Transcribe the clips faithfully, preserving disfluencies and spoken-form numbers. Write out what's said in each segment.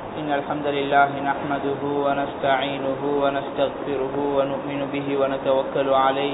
إن الحمد لله نحمده ونستعينه ونستغفره ونؤمن به ونتوكل عليه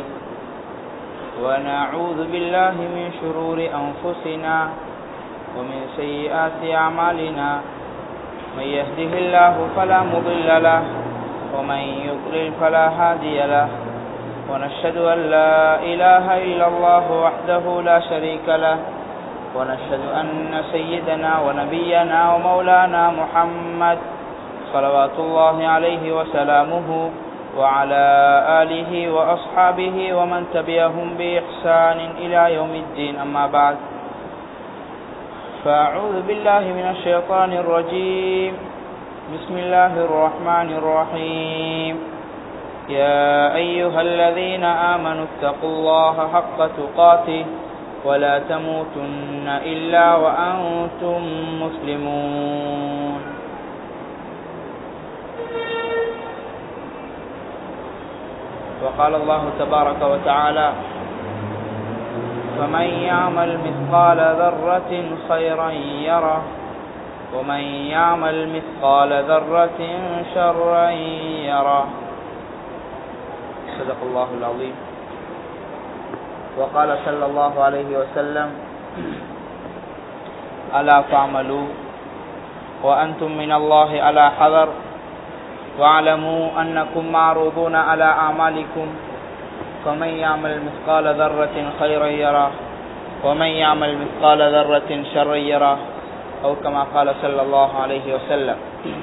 ونعوذ بالله من شرور أنفسنا ومن سيئات أعمالنا من يهده الله فلا مضل له ومن يضلل فلا هادي له ونشهد أن لا إله إلا الله وحده لا شريك له ونشهد أن سيدنا ونبينا ومولانا محمد صلوات الله عليه وسلامه وعلى آله وأصحابه ومن تبعهم بإحسان إلى يوم الدين. أما بعد، فأعوذ بالله من الشيطان الرجيم. بسم الله الرحمن الرحيم. يا أيها الذين آمنوا اتقوا الله حق تقاته ولا تموتن إلا وأنتم مسلمون. وقال الله تبارك وتعالى: فمن يعمل مثقال ذرة خيرا يره ومن يعمل مثقال ذرة شرا يره. صدق الله العظيم. وقال صلى الله عليه وسلم: ألا فاعملوا وأنتم من الله على حذر واعلموا أنكم معروضون على أعمالكم فمن يعمل مثقال ذرة خيرا يره ومن يعمل مثقال ذرة شرا يره أو كما قال صلى الله عليه وسلم.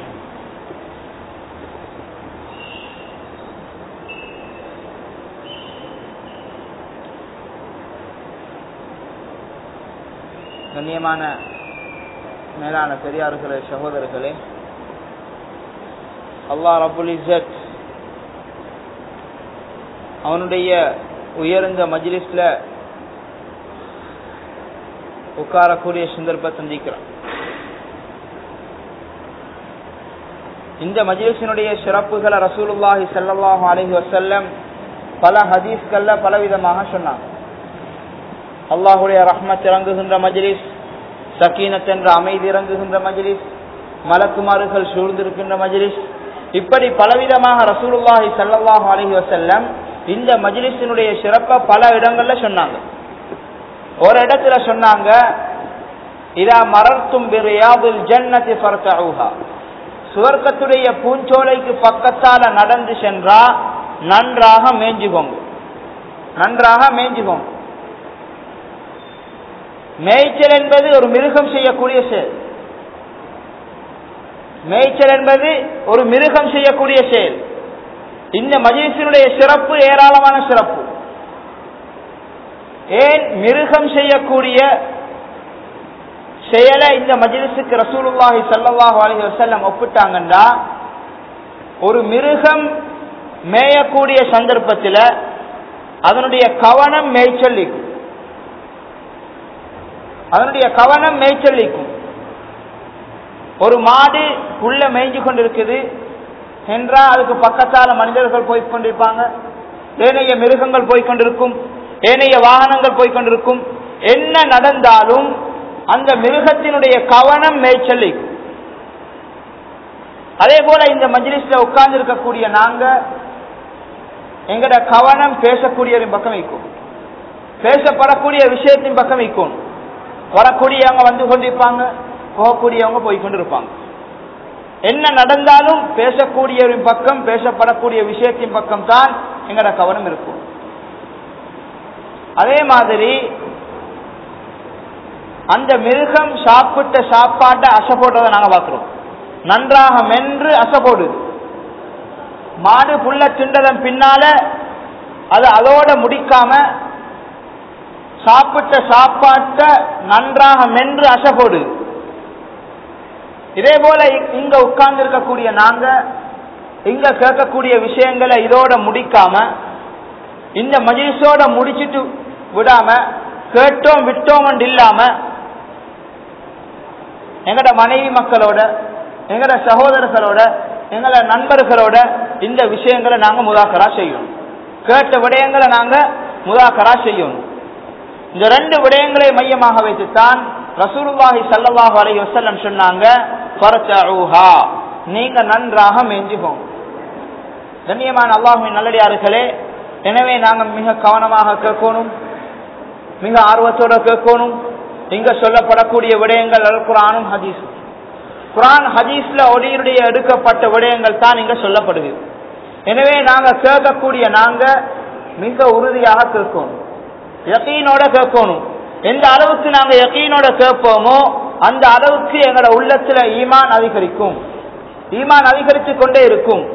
கண்ணியமான மேலான பெரியார்களே, சகோதரர்களே, அல்லாஹ் ரப்புல் இஸ்ஸத் அவனுடைய உயர்ந்த மஜ்லிஸ்ல உட்காரக்கூடிய சந்தர்ப்பத்தை சந்திக்கிறான். இந்த மஜ்லிஸினுடைய சிறப்புகளை ரசூலுல்லாஹி ஸல்லல்லாஹு அலைஹி வஸல்லம் பல ஹதீஸ்கள்ல பலவிதமாக சொன்னாங்க. அல்லாஹுடைய ரஹ்மத் இறங்குகின்ற மஜ்லிஸ், சக்கீனத் என்ற அமைதி இறங்குகின்ற மஜ்லிஸ், மலக்குமார்கள் சூழ்ந்திருக்கின்ற மஜ்லிஸ், இப்படி பலவிதமாக ரசூலுல்லாஹி ஸல்லல்லாஹு அலைஹி வஸல்லம் இந்த மஜ்லிஸினுடைய சிறப்பை பல இடங்கள்ல சொன்னாங்க. ஒரு இடத்துல சொன்னாங்க, இதா மரர்தும் பிரியாதில் ஜன்னதி ஃபர்தஊஹா, சுவர்க்கத்துடைய பூஞ்சோலைக்கு பக்கத்தால நடந்து சென்றா நன்றாக மேய்ஞ்சுகோங்க, நன்றாக மேய்ஞ்சுகோங்க. மேய்ச்சல் என்பது ஒரு மிருகம் செய்யக்கூடிய செயல். மேய்ச்சல் என்பது ஒரு மிருகம் செய்யக்கூடிய செயல். இந்த மஜ்லிஸினுடைய சிறப்பு ஏராளமான சிறப்பு. ஏன் மிருகம் செய்யக்கூடிய செயலை இந்த மஜ்லிஸுக்கு ரசூலுல்லாஹி ஸல்லல்லாஹு அலைஹி வஸல்லம் ஒப்பிட்டாங்கன்னா, ஒரு மிருகம் மேயக்கூடிய சந்தர்ப்பத்தில் அதனுடைய கவனம் மேய்ச்சலிக்கும், அதனுடைய கவனம் மேய்ச்சலிக்கும். ஒரு மாடு புல்ல மேய்ஞ்சு கொண்டிருக்குது என்றால் அதுக்கு பக்கத்தால மனிதர்கள் போய்கொண்டிருப்பாங்க, ஏனைய மிருகங்கள் போய்கொண்டிருக்கும், ஏனைய வாகனங்கள் போய்கொண்டிருக்கும். என்ன நடந்தாலும் அந்த மிருகத்தினுடைய கவனம் மேய்ச்சலிக்கும். அதே போல இந்த மஜ்லிஸ்ல உட்கார்ந்து இருக்கக்கூடிய நாங்க எங்கட கவனம் பேசக்கூடியவரின் பக்கம் வைக்கும், பேசப்படக்கூடிய விஷயத்தின் பக்கம் வைக்கும். வரக்கூடியவங்க வந்து கொண்டிருப்பாங்க, போகக்கூடியவங்க போய்கொண்டிருப்பாங்க. என்ன நடந்தாலும் பேசக்கூடியவரின் பக்கம், பேசப்படக்கூடிய விஷயத்தின் பக்கம் தான் எங்கட கவனம் இருக்கும். அதே மாதிரி அந்த மிருகம் சாப்பிட்ட சாப்பாட்டை அசை போடுறதை நாங்க பார்க்கிறோம். நன்றாக மென்று அசை போடுது. மாடு புல்ல தின்றதன் பின்னால அது அதோட முடிக்காம சாப்பிட்ட சாப்பாட்டை நன்றாக மென்று அசை போடுது. இதே போல இங்க உட்கார்ந்து இருக்கக்கூடிய நாங்க இங்க கேட்கக்கூடிய விஷயங்களை இதோட முடிக்காம, இந்த மஜ்லிஸோட முடிச்சிட்டு விடாம, கேட்டோம் விட்டோம் இல்லாம எங்கட மனைவி மக்களோட, எங்கட சகோதரர்களோட, எங்கள நண்பர்களோட இந்த விஷயங்களை நாங்க முதாக்கரா செய்யணும். கேட்ட விடயங்களை நாங்க முதாக்கரா செய்யணும். இந்த ரெண்டு விடயங்களை மையமாக வைத்துத்தான் ரசூலுல்லாஹி ஸல்லல்லாஹு அலைஹி வஸல்லம் சொன்னாங்க, ஃபர்தஊஹா, நீங்க நன்றாக மேஞ்சுகோங்க. கண்ணியமான அல்லாஹ்வின் நல்லடியார்களே, எனவே நாங்க மிக கவனமாக கேட்கணும், மிக ஆர்வத்தோட கேட்கணும். இங்க சொல்லப்படக்கூடிய விடயங்கள் அல் குர்ஆனும் ஹதீஸும். குர்ஆன் ஹதீஸ்ல ஒளியுடைய எடுக்கப்பட்ட விடயங்கள் தான் இங்க சொல்லப்படுகிறது. எனவே நாங்க கேட்கக்கூடிய நாங்க மிக உறுதியாக கேட்கணும், யகீனோட கேட்கணும். எந்த அளவுக்கு நாங்க யகீனோட கேட்போமோ அந்த அளவுக்கு எங்களோட உள்ளத்துல ஈமான் அதிகரிக்கும், ஈமான் அதிகரித்து கொண்டே இருக்கும்.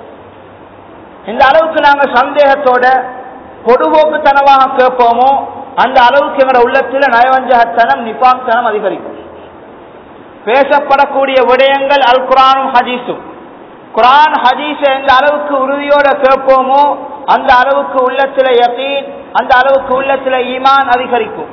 இந்த அளவுக்கு நாங்க சந்தேகத்தோட பொடுபோக்குத்தனமாக கேட்போமோ அந்த அளவுக்கு எங்களோட உள்ளத்துல நயவஞ்சகத்தனம் நிபாக்தனம் அதிகரிக்கும். பேசப்படக்கூடிய விடயங்கள் அல் குர்ஆனும் ஹதீஸும். குர்ஆன் ஹதீஸை எந்த அளவுக்கு உறுதியோட கேட்போமோ அந்த அளவுக்கு உள்ளத்துல யகீன், அந்த அளவுக்கு உள்ளத்துல ஈமான் அதிகரிக்கும்.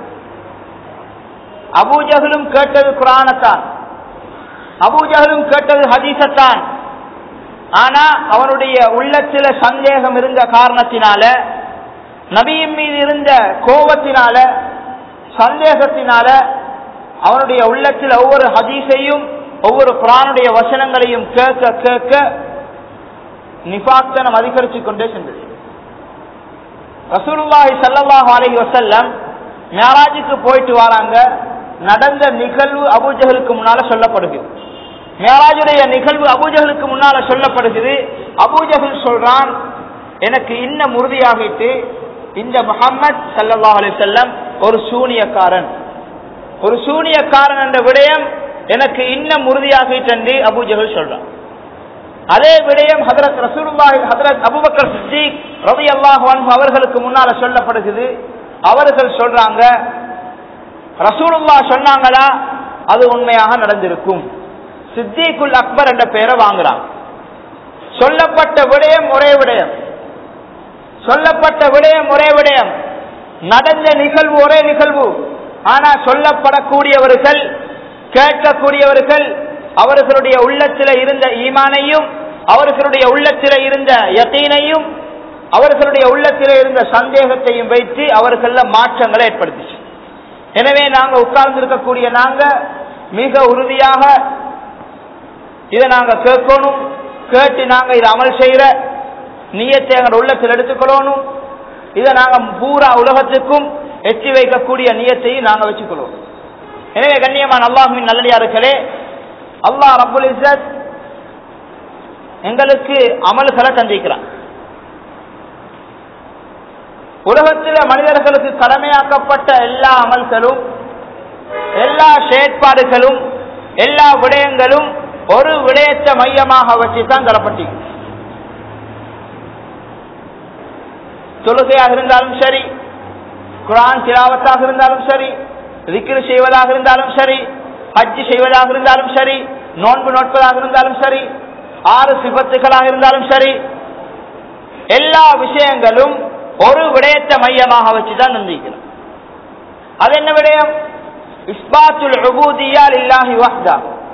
அபூஜஹலும் கேட்டது குர்ஆனைத்தான், அபூஜஹலும் கேட்டது ஹதீஸைத்தான். ஆனா அவனுடைய உள்ளத்துல சந்தேகம் இருந்த காரணத்தினால, நபியின் மீது இருந்த கோபத்தினால, சந்தேகத்தினால அவனுடைய உள்ளத்தில் ஒவ்வொரு ஹதீஸையும் ஒவ்வொரு குர்ஆனுடைய வசனங்களையும் கேட்க கேட்க நிஃபாக்தனம் அதிகரித்து கொண்டே சென்றது. ரசூலுல்லாஹி ஸல்லல்லாஹு அலைஹி வஸல்லம் மிஅராஜுக்கு போயிட்டு வராங்க. நடந்த நிகழ்வு அபூஜஹலுக்கு முன்னால சொல்லப்படுகிறது. மிஅராஜுடைய நிகழ்வு அபூஜஹலுக்கு முன்னால சொல்லப்படுகிறது. அபூஜஹல் சொல்றான், எனக்கு இன்னும் உறுதியாகிட்டு இந்த முஹம்மத் ஸல்லல்லாஹு அலைஹி வஸல்லம் ஒரு சூனியக்காரன், ஒரு சூனியக்காரன் என்ற விடயம் எனக்கு இன்னும் உறுதியாகிட்டு என்று அபூஜஹல் சொல்றான். அதே விடயம் ஹஜ்ரத் ரசூலுல்லாஹி ஹஜ்ரத் அபூபக்கர் சித்திக் ரலியல்லாஹு அன்ஹு அவர்களுக்கு முன்னால சொல்லப்படுகிறது. அவர்கள் சொல்றாங்க, ரசூலுல்லாஹ் சொன்னாங்களா அது உண்மையாக நடந்திருக்கும். சித்திகுல் அக்பர் என்ற பெயரை வாங்குறாங்க. சொல்லப்பட்ட விடயம் ஒரே விடயம், சொல்லப்பட்ட விடயம் ஒரே விடயம், நடந்த நிகழ்வு ஒரே நிகழ்வு. ஆனா சொல்லப்படக்கூடியவர்கள், கேட்கக்கூடியவர்கள் அவர்களுடைய உள்ளத்தில இருந்த ஈமானையும் அவர்களுடைய உள்ளத்தில இருந்த யகீனையும் அவர்களுடைய உள்ளத்தில இருந்த சந்தேகத்தையும் வைத்து அவர்கள மாற்றங்களை ஏற்படுத்திச்சு. எனவே நாங்க உட்கார்ந்து இருக்கக்கூடிய நாங்க மிக உறுதியாக இதை நாங்க கேட்கணும். கேட்டு நாங்க இதை அமல் செய்யற நியத்தை எங்கள் உள்ளத்தில் எடுத்துக்கொள்ளணும். இதை நாங்க பூரா உலகத்துக்கும் எச்சி வைக்கக்கூடிய நியத்தையும் நாங்க வச்சுக்கொள்வோம். எனவே கண்ணியமான அல்லாஹ்வின் நல்லடியார்களே, அல்லாஹ் ரப்புல் இஸ்ஸத் எங்களுக்கு அமல்களை தந்திருக்கிறான். உலகத்தில் மனிதர்களுக்கு கடமையாக்கப்பட்ட எல்லா அமல்களும், எல்லா செயற்பாடுகளும், எல்லா விடயங்களும் ஒரு விடயத்தை மையமாக வச்சுதான் தரப்பட்டீங்க. தொழுகையாக இருந்தாலும் சரி, குர்ஆன் திலாவத்தாக இருந்தாலும் சரி, திக்ர் செய்வதாக இருந்தாலும் சரி, ஹஜ் செய்வதாக இருந்தாலும் சரி, நோன்பு நோட்பதாக இருந்தாலும் சரி, ஆறு சிபத்துகளாக இருந்தாலும் சரி, எல்லா விஷயங்களும் ஒரு விடயத்தை மையமாக வச்சுதான் நந்திக்கிறோம். அது என்ன விடயம்? இஸ்பாத்துல் உபூதிய்யா லில்லாஹி வஹ்தா.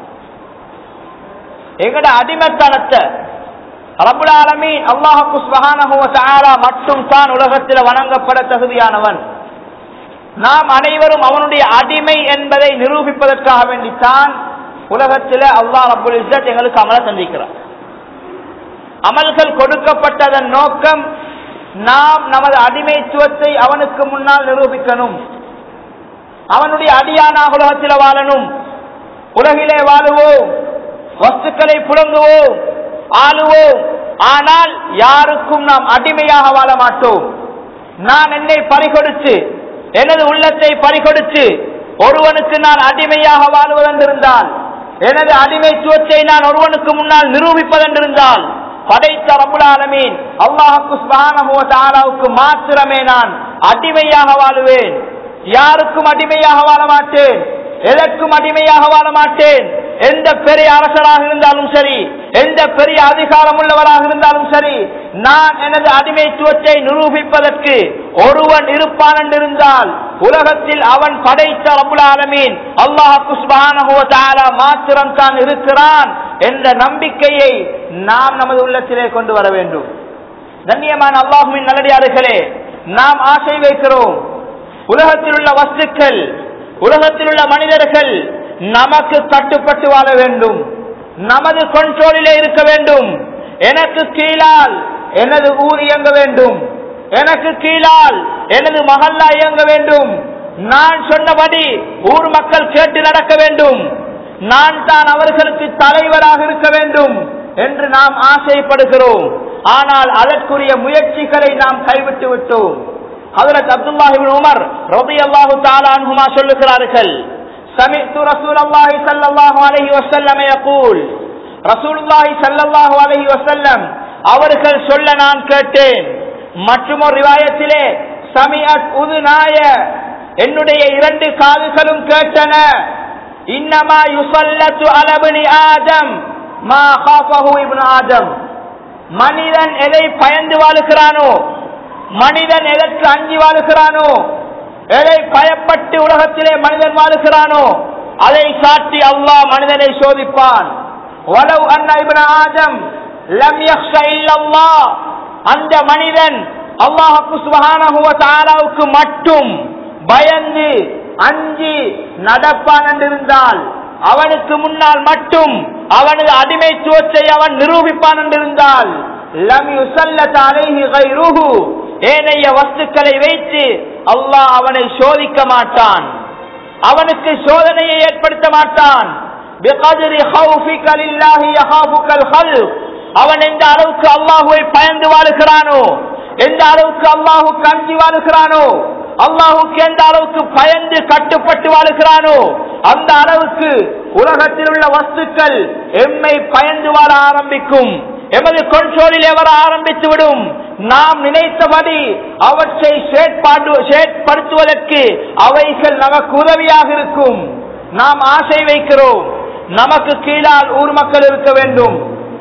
எங்கட அடிமைத்தனத்தை ரப்புல் ஆலமீன் அல்லாஹ் சுப்ஹானஹு வ தஆலா மட்டும் தான் உலகத்தில் வணங்கப்பட தகுதியானவன். நாம் அனைவரும் அவனுடைய அடிமை என்பதை நிரூபிப்பதற்காக வேண்டித்தான் உலகத்தில் அல்லாஹ் ரப்புல் இஸ்ஸத் எங்களுக்கு அமலை தந்திருக்கிறார். அமல்கள் கொடுக்கப்பட்டதன் நோக்கம் நாம் நமது அடிமைத்துவத்தை அவனுக்கு முன்னால் நிரூபிக்கணும். அவனுடைய அடியானாக உலகத்தில் வாழணும். உலகிலே வாழுவோம், வஸ்துக்களை புழங்குவோம், ஆளுவோம். ஆனால் யாருக்கும் நாம் அடிமையாக வாழ மாட்டோம். நான் என்னை பறிகொடுத்து, எனது உள்ளத்தை பறிகொடுத்து ஒருவனுக்கு நான் அடிமையாக வாழ்வதென்றிருந்தால், எனது அடிமைத்துவத்தை நான் ஒருவனுக்கு முன்னால் நிரூபிப்பதென்றிருந்தால், படைத்த ரப்புல் ஆலமீன் அல்லாஹ் சுப்ஹானஹு வ தஆலாவுக்கு மாத்திரமே நான் அடிமையாக வாழுவேன். யாருக்கும் அடிமையாக வாழ மாட்டேன், எதற்கும் அடிமையாக வாழ மாட்டேன். எந்த பெரிய அரசராக இருந்தாலும் சரி, எந்த பெரிய அதிகாரம் உள்ளவராக இருந்தாலும் சரி, நான் எனது அடிமைத்துவத்தை நிரூபிப்பதற்கு ஒருவன் இருப்பான் என்றிருந்தால் உலகத்தில் அவன் படைத்த ரப்புல் ஆலமீன் அல்லாஹ் சுப்ஹானஹு வ தஆலா மாத்திரம் தான் இருக்கிறான் என்ற நம்பிக்கையை நாம் நமது உள்ளத்திலே கொண்டு வர வேண்டும். கண்ணியமான அல்லாஹ்வின் நல்லடியார்களே, நாம் ஆசை வைக்கிறோம் உலகத்தில் உள்ள வஸ்துக்கள், உலகத்தில் உள்ள மனிதர்கள் நமக்கு கட்டுப்பட்டு வாழ வேண்டும், நமது கண்ட்ரோலிலே இருக்க வேண்டும். எனக்கு கீழால் எனது ஊர் இயங்க வேண்டும், எனக்கு கீழால் எனது மஹல்லா இயங்க வேண்டும், நான் சொன்னபடி ஊர் மக்கள் கேட்டு நடக்க வேண்டும், நான் தான் அவர்களுக்கு தலைவராக இருக்க வேண்டும் என்று நாம் ஆசைப்படுகிறோம். ஆனால் அதற்குரிய முயற்சிகளை நாம் கைவிட்டு விட்டோம். ஹஜ்ரத் அப்துல்லாஹ் இப்னு உமர் ரலியல்லாஹு தஆலா அன்ஹுமா சொல்லுகிறார்கள், சமிஅத்து ரசூலல்லாஹி ஸல்லல்லாஹு அலைஹி வஸல்லம் يقول, ரசூலுல்லாஹி ஸல்லல்லாஹு அலைஹி வஸல்லம் அவர்கள் சொல்ல நான் கேட்டேன். மற்றொரு ரிவாயத்திலே சமிஅத் உதுனாய, என்னுடைய இரண்டு காதுகளும் கேட்டன. இன்னமா யுஸல்லத்து அலா இப்னி ஆதம் மா காஃபஹு இப்னு ஆதம், மனிதன் எதை பயந்து வாழுகிறானோ, மனிதன் எதற்கு அஞ்சி வாழுகிறானோ, எதை பயப்பட்டு உலகத்திலே மனிதன் வாழுகிறானோ அதை காட்டி அல்லாஹ் மனிதனை சோதிப்பான். வலவ் அன்ன இப்ன ஆதம் லம் யக்ஷ இல்லல்லாஹ், அந்த மனிதன் அல்லாஹ் சுப்ஹானஹு வ தஆலாவுக்கு மட்டும் பயந்து அஞ்சி நடப்பான் என்றிருந்தால், அவனுக்கு முன்னால் மட்டும் அவனது அடிமைத்துவத்தை அவன் நிரூபிப்பான் என்றிருந்தால், லம் யுஸல்லத் அலைஹி கைருஹு, ஏனைய வஸ்துக்களை வைத்து அல்லாஹ் அவனை சோதிக்க மாட்டான், அவனுக்கு சோதனையை ஏற்படுத்த மாட்டான். பிகத்ரி ஹௌஃபிக லில்லாஹி யஹாஃபுகல் ஹல்க், அவன் எந்த அளவுக்கு அல்லாஹ்வை பயந்து வாழுகிறானோ, எந்த அளவுக்கு அல்லாஹ்வுக்கு அஞ்சி வாழுகிறானோ, அல்லாஹ்வுக்கு எந்த அளவுக்கு பயந்து கட்டுப்பட்டு வாழுகிறானோ, அந்த அளவுக்கு உலகத்தில் உள்ள வஸ்துக்கள் எம்மை பயந்து வாழ ஆரம்பிக்கும், எமது கண்ட்ரோலில் வர ஆரம்பித்து விடும். நாம் நினைத்தபடி அவற்றை செயற்படுத்துவதற்கு அவைகள் நமக்கு உதவியாக இருக்கும். நாம் ஆசை வைக்கிறோம், நமக்கு கீழால் ஊர் மக்கள் இருக்க வேண்டும்.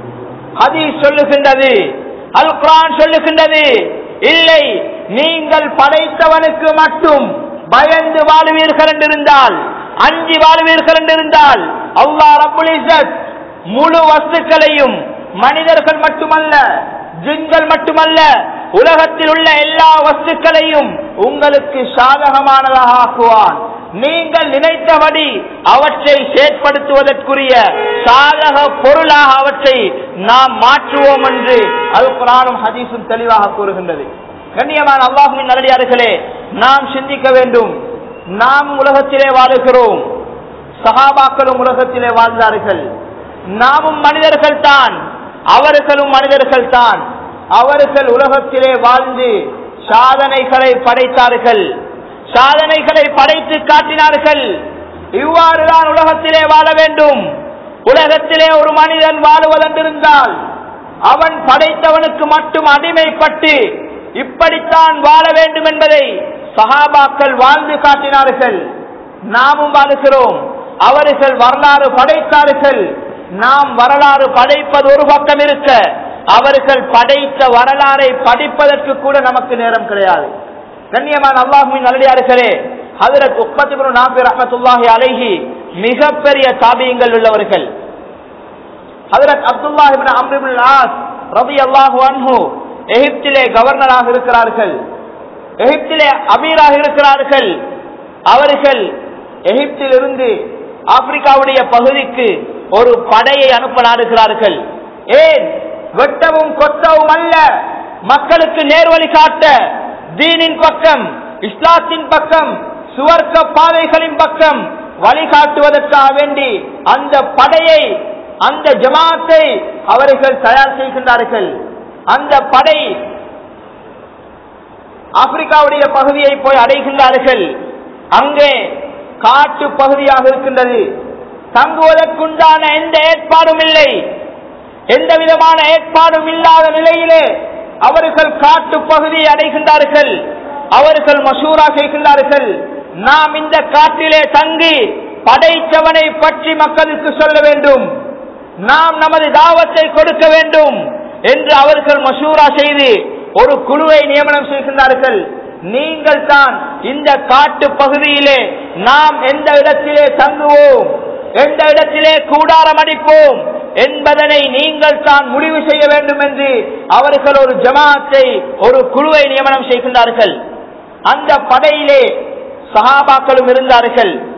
ஹதீஸ் சொல்லுகின்றது, அல் குர்ஆன் சொல்லுகின்றது, இல்லை, நீங்கள் படைத்தவனுக்கு மட்டும் பயந்து வாழுவீர்கள் என்றிருந்தால், அஞ்சி வாழுவீர்கள் என்றிருந்தால், அல்லாஹ் ரப்புல் இஸ்ஸத் முழு வஸ்துக்களையும், மனிதர்கள் மட்டுமல்ல, ஜின்கள் மட்டுமல்ல, உலகத்தில் உள்ள எல்லா வஸ்துக்களையும் உங்களுக்கு சாதகமானதாக ஆக்குவான். நீங்கள் நினைத்தபடி அவற்றை செயற்படுத்துவதற்குரிய சாதக பொருளாக அவற்றை நாம் மாற்றுவோம் என்று அல் குர்ஆனும் ஹதீஸும் தெளிவாக கூறுகின்றது. கண்ணியமான அல்லாஹ்வின் நல்லடியார்களே, நாம் சிந்திக்க வேண்டும். நாம் உலகத்திலே வாழுகிறோம், சஹாபாக்களும் உலகத்திலே வாழ்ந்தார்கள், நாமும் மனிதர்கள் தான், அவர்களும் மனிதர்கள் தான். அவர்கள் உலகத்திலே வாழ்ந்து சாதனைகளை படைத்தார்கள், சாதனைகளை படைத்து காட்டினார்கள். இவ்வாறுதான் உலகத்திலே வாழ வேண்டும். உலகத்திலே ஒரு மனிதன் வாழுவதென்றிருந்தால் அவன் படைத்தவனுக்கு மட்டும் அடிமைப்பட்டு இப்படித்தான் வாழ வேண்டும் என்பதை சஹாபாக்கள் வாழ்ந்து காட்டினார்கள். நாமும் வாழுகிறோம். அவர்கள் வரலாறு படைத்தார்கள், நாம் வரலாறு படைப்பது ஒரு பக்கம் இருக்க, அவர்கள் படைத்த வரலாறை படிப்பதற்கு கூட நமக்கு நேரம் கிடையாது. கண்ணியமான அல்லாஹ்வின் நல்லடியார்களே, ஹஜ்ரத் உக்பத் இப்னு நாஃபி ரஹ்மத்துல்லாஹி அலைஹி மிகப்பெரிய தாபியங்கள் உள்ளவர்கள். ஹஜ்ரத் Abdullah ibn Amr ibn As ரலியல்லாஹு அன்ஹு எகிப்திலே கவர்னராக இருக்கிறார்கள், எகிப்திலே அமீராக இருக்கிறார்கள். அவர்கள் எகிப்திலிருந்து ஆப்பிரிக்காவுடைய பகுதிக்கு ஒரு படையை அனுப்ப நாடுகிறார்கள். ஏன்? வெட்டவும் கொத்தவும் அல்ல, மக்களுக்கு நேர்வழி காட்ட, தீனின் பக்கம், இஸ்லாத்தின் பக்கம், சுவர்க்க பாதைகளின் பக்கம் வழிகாட்டுவதற்காக வேண்டி அந்த படையை, அந்த ஜமாத்தை அவர்கள் தயார் செய்கின்றார்கள். அந்த படை ஆப்பிரிக்காவுடைய பகுதியை போய் அடைகின்றார்கள். அங்கே காட்டு பகுதியாக இருக்கின்றது, தங்குவதற்குண்டான எந்த ஏற்பாடும் இல்லை. எந்த விதமான ஏற்பாடும் இல்லாத நிலையிலே அவர்கள் காட்டு பகுதியை அடைகின்றார்கள். அவர்கள் மசூரா செய்கின்றார்கள், நாம் இந்த காட்டிலே தங்கி படைத்தவனை பற்றி மக்களுக்கு சொல்ல வேண்டும், நாம் நமது தாவத்தை கொடுக்க வேண்டும் என்று அவர்கள் மசூரா செய்து ஒரு குழுவை நியமனம் செய்கின்றார்கள். நீங்கள் தான் இந்த காட்டு பகுதியிலே நாம் எந்த இடத்திலே தங்குவோம், எந்த இடத்திலே கூடாரம் அடிப்போம் என்பதனை நீங்கள் தான் முடிவு செய்ய வேண்டும் என்று அவர்கள் ஒரு ஜமாத்தை, ஒரு குழுவை நியமனம் செய்கின்றார்கள். அந்த படையிலே சஹாபாக்களும் இருந்தார்கள்.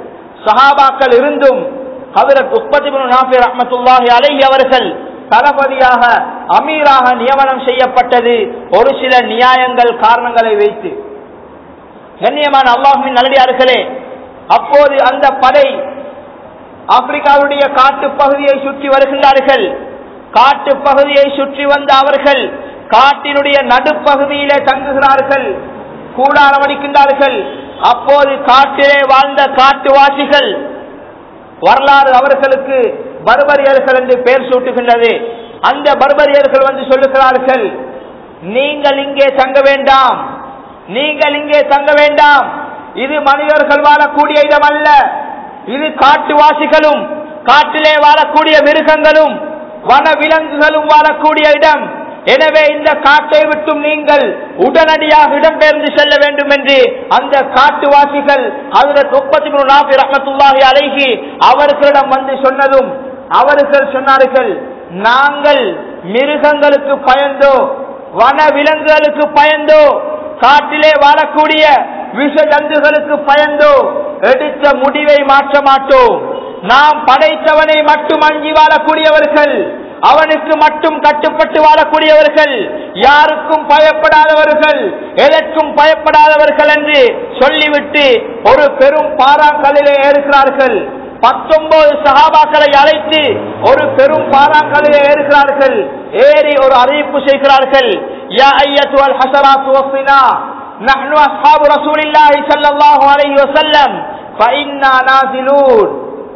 சஹாபாக்கள் இருந்தும் ஹஜ்ரத் உக்பத் இப்னு நாஃபி ரஹ்மத்துல்லாஹி அலைஹி அவர்கள் தளபதியாக அமீராக நியமனம் செய்யப்பட்டது ஒரு சில நியாயங்கள் காரணங்களை வைத்து. கண்ணியமான அல்லாஹ்வின் நல்லடியார்களே, அப்போது அந்த படை ஆப்பிரிக்காவுடைய காட்டு பகுதியை சுற்றி வருகின்றார்கள். காட்டு பகுதியை சுற்றி வந்த அவர்கள் காட்டினுடைய நடுப்பகுதியிலே தங்குகிறார்கள், கூடாரம் அடிக்கின்றார்கள். அப்போது காட்டிலே வாழ்ந்த காட்டுவாசிகள் வரலாறு அவர்களுக்கு பர்பரியர்கள் என்று பெயர் சூட்டுகின்றது. அந்த பர்பரியர்கள் வந்து சொல்லுகிறார்கள், நீங்கள் இங்கே தங்க வேண்டாம், நீங்கள் இங்கே தங்க வேண்டாம், இது மனிதர்கள் வாழக்கூடிய இடம் அல்ல, இது காட்டுவாசிகளும் காட்டிலே வாழக்கூடிய மிருகங்களும் வன விலங்குகளும் வாழக்கூடிய இடம். எனவே இந்த காட்டை விட்டும் நீங்கள் உடனடியாக இடம்பெயர்ந்து செல்ல வேண்டும் என்று அந்த காட்டுவாசிகள் ஹஜ்ரத் உக்பத் இப்னு நாஃபி ரஹ்மத்துல்லாஹி அலைஹி அவர்களிடம் வந்து சொன்னதும் அவர்கள் சொன்னார்கள், நாங்கள் மிருகங்களுக்கு பயந்தோ வன விலங்குகளுக்கு பயந்தோ காட்டிலே வாழக்கூடிய விஷ ஜந்துகளுக்கு பயந்தோ எடுத்த முடிவை மாற்ற மாட்டோம். நாம் படைத்தவனை மட்டும் அஞ்சி வாழக்கூடியவர்கள், அவனுக்கு மட்டும் கட்டுப்பட்டு வாழக்கூடியவர்கள், யாருக்கும் பயப்படாதவர்கள், எதற்கும் பயப்படாதவர்கள் என்று சொல்லிவிட்டு ஒரு பெரும் பாறாங்கல்லிலே ஏறுகிறார்கள். பத்தொன்பது சஹாபாக்களை அழைத்து ஒரு பெரும் பாறாங்கல்லிலே ஏறுகிறார்கள். ஏறி ஒரு அறிவிப்பு செய்கிறார்கள், யா அய்யத்துல் ஹஸராத்து வஸ்ஸினா நஹ்னு அஸ்ஹாபு ரசூலில்லாஹி ஸல்லல்லாஹு அலைஹி வஸல்லம் ஃபஇன்னா நாஸிலூன்.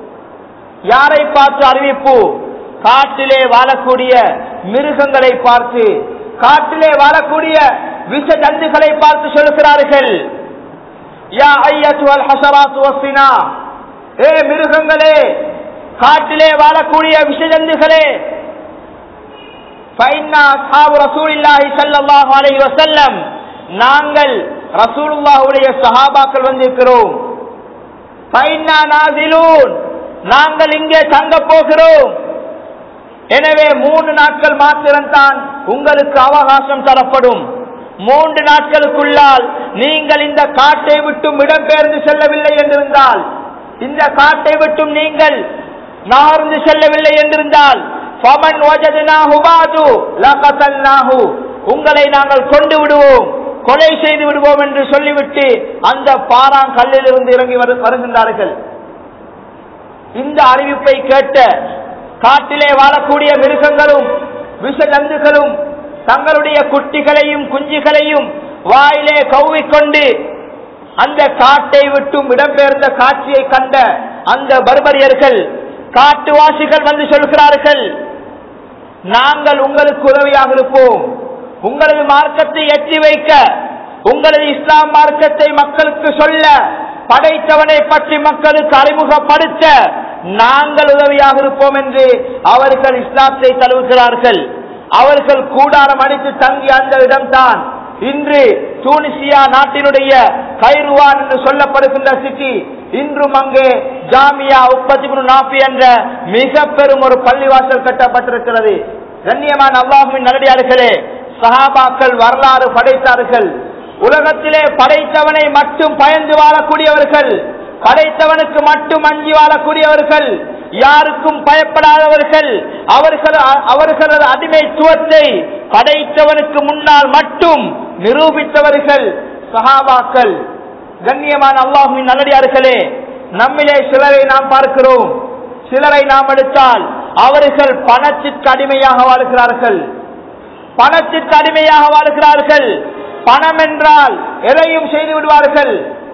யாரை பார்த்து அறிவிப்பு? காட்டிலே வாழக்கூடிய மிருகங்களை பார்த்து, காட்டிலே வாழக்கூடிய விஷ ஜந்துகளை பார்த்து சொல்லுகிறார்கள், யா அய்யத்துல் ஹஸராத்து வஸ்ஸினா, ஏ மிருகங்களே, காட்டிலே வாழக்கூடிய விஷ ஜந்துகளே, ஃபஇன்னா அஸ்ஹாபு ரசூலில்லாஹி ஸல்லல்லாஹு அலைஹி வஸல்லம், நாங்கள் ரசூலுல்லாஹுடைய சஹாபாக்கள் வந்திருக்கிறோம். ஃபஇன்னா நாஸிலூன், நாங்கள் இங்கே தங்க போகிறோம். எனவே மூன்று நாட்கள் மாத்திரம்தான் உங்களுக்கு அவகாசம் தரப்படும். மூன்று நாட்களுக்குள்ளால் நீங்கள் இந்த காட்டை விட்டும் இடம்பெயர்ந்து செல்லவில்லை என்றிருந்தால், இந்த காட்டை விட்டும் நீங்கள் நகர்ந்து செல்லவில்லை என்றிருந்தால், ஃபமன் வஜத்னாஹு பாது லகதல்னாஹு, உங்களை நாங்கள் கொண்டு விடுவோம், கொலை செய்து விடுவோம் என்று சொல்லிவிட்டு அந்த பாறாங்கல்லில் இருந்து இறங்கி வருகின்றார்கள். இந்த அறிவிப்பை கேட்ட காட்டிலே வாழக்கூடிய மிருகங்களும் விஷ ஜந்துகளும் தங்களுடைய குட்டிகளையும் குஞ்சுகளையும் வாயிலே கவ்விக்கொண்டு அந்த காட்டை விட்டும் இடம்பெயர்ந்த காட்சியை கண்ட அந்த பர்பரியர்கள் காட்டுவாசிகள் வந்து சொல்கிறார்கள், நாங்கள் உங்களுக்கு உதவியாக இருப்போம், உங்களது மார்க்கத்தை எட்டி வைக்க, உங்களது இஸ்லாம் மார்க்கத்தை மக்களுக்கு சொல்ல, படைத்தவனை பற்றி மக்களுக்கு அறிமுகப்படுத்த நாங்கள் உதவியாக இருப்போம் என்று அவர்கள் இஸ்லாத்தை தழுவுகிறார்கள். அவர்கள் கூடாரம் அடித்து தங்கிய அந்த இடம்தான் இன்று தூனிசியா நாட்டினுடைய கைருவான் என்று சொல்லப்படுகின்ற சிட்டி. இன்றும் அங்கே ஜாமியா உக்பத் இப்னு நாஃபி என்ற மிக பெரும் ஒரு பள்ளிவாசல் கட்டப்பட்டிருக்கிறது. கண்ணியமான அல்லாஹ்வின் நல்லடியார்களே, சஹாபாக்கள் வரலாறு படைத்தார்கள். உலகத்திலே படைத்தவனை மட்டும் பயந்து வாழக்கூடியவர்கள், படைத்தவனுக்கு மட்டும் அஞ்சி வாழக்கூடியவர்கள், யாருக்கும் பயப்படாதவர்கள், அவர்கள் அவர்களது அடிமைத்துவத்தை படைத்தவனுக்கு முன்னால் மட்டும் நிரூபித்தவர்கள் சஹாபாக்கள். கண்ணியமான அல்லாஹ்வின் நல்லடியார்களே, நம்மிலே சிலரை நாம் பார்க்கிறோம். சிலரை நாம் எடுத்தால் அவர்கள் பணத்திற்கு அடிமையாக வாழ்கிறார்கள், பணத்திற்கு அடிமையாக வாழ்கிறார்கள். பணம் என்றால் எதையும் செய்து விடுவார்கள்,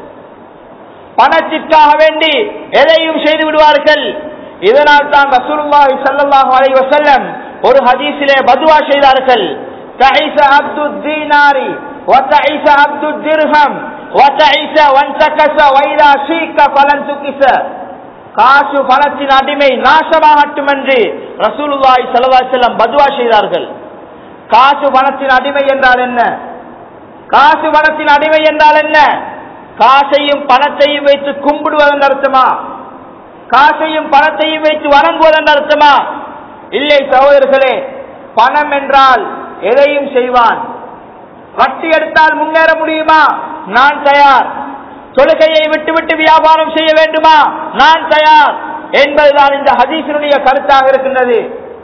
பணத்திற்காக வேண்டி எதையும் செய்து விடுவார்கள். இதனால் தான் ரசூலுல்லாஹி ஸல்லல்லாஹு அலைஹி வஸல்லம் ஒரு ஹதீஸிலே பதுவா செய்தார்கள், தஈஸ அப்துத் தீனாரி வ தஈஸ அப்துத் திர்ஹம் வ தஈஸ வன்தகஸ வ இதா ஷீக ஃபலன் துகிஸ. காசு பணத்தின் அடிமை நாசமாகட்டும் என்று ரசூலுல்லாஹி ஸல்லல்லாஹு அலைஹி வஸல்லம் பதுவா செய்தார்கள். காசு பணத்தின் அடிமை என்றால் என்ன? காசு பணத்தின் அடிமை என்றால் என்ன? காசையும் பணத்தையும் வைத்து கும்பிடுவதன் அர்த்தமா? காசையும் பணத்தையும் வைத்து வணங்குவதன் அர்த்தமா? இல்லை சகோதரர்களே, பணம் என்றால் எதையும் செய்வான். வட்டி எடுத்தால் முன்னேற முடியுமா? நான் தயார். தொழுகையை விட்டுவிட்டு வியாபாரம் செய்ய வேண்டுமா? நான் தயார் என்பதுதான் இந்த ஹதீஸினுடைய கருத்தாக இருக்கின்றது.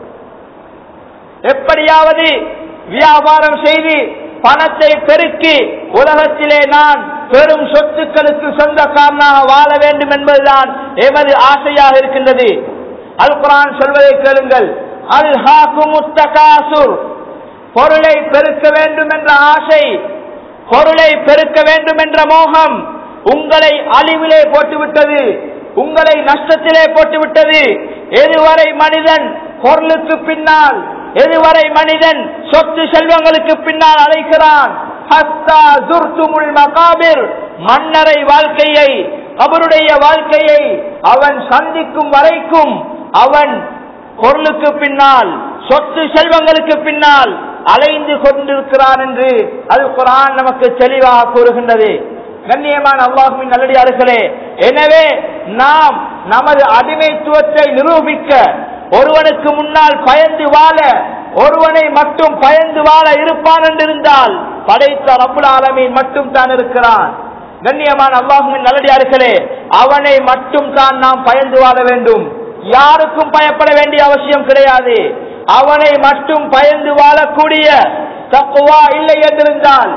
எப்படியாவது வியாபாரம் செய்து பணத்தை பெருக்கி உலகத்திலே நான் பெரும் சொத்துக்களுக்கு சொந்தக்காரனாக வாழ வேண்டும் என்பதுதான் எமது ஆசையாக இருக்கின்றது. அல் குர்ஆன் சொல்வதை கேளுங்கள். அல் ஹாக்குமுத் தகாசுர், பொருளை பெருக்க வேண்டும் என்ற ஆசை, பொருளை பெருக்க வேண்டும் என்ற மோகம் உங்களை அழிவிலே போட்டுவிட்டது, உங்களை நஷ்டத்திலே போட்டுவிட்டது. எதுவரை மனிதன் பொருளுக்கு பின்னால், எதுவரை மனிதன் சொத்து செல்வங்களுக்கு பின்னால் அழைக்கிறான், ஹத்தா ஜுர்துமுல் மகாபிர், மன்னரை வாழ்க்கையை, அவருடைய வாழ்க்கையை அவன் சந்திக்கும் வரைக்கும் அவன் பொருளுக்கு பின்னால், சொத்து செல்வங்களுக்கு பின்னால் அலைந்து கொண்டிருக்கிறான் என்று அல் குர்ஆன் நமக்கு தெளிவாக கூறுகின்றது. கண்ணியமான அல்லாஹ்வின் நல்லடியார்களே, எனவே நாம் நமது அடிமைத்துவத்தை நிரூபிக்க, ஒருவனுக்கு முன்னால் பயந்து வாழ, ஒருவனை மட்டும் பயந்து வாழ இருப்பான் என்றிருந்தால் படைத்த ரப்புல் ஆலமீன் மட்டும் தான் இருக்கிறான். கண்ணியமான அல்லாஹ்வின் நல்லடியார்களே, அவனை மட்டும் தான் நாம் பயந்து வாழ வேண்டும். யாருக்கும் பயப்பட வேண்டிய அவசியம் கிடையாது. அவனை மட்டும் பயந்து வாழக்கூடிய தக்வா இல்லை என்றிருந்தால்,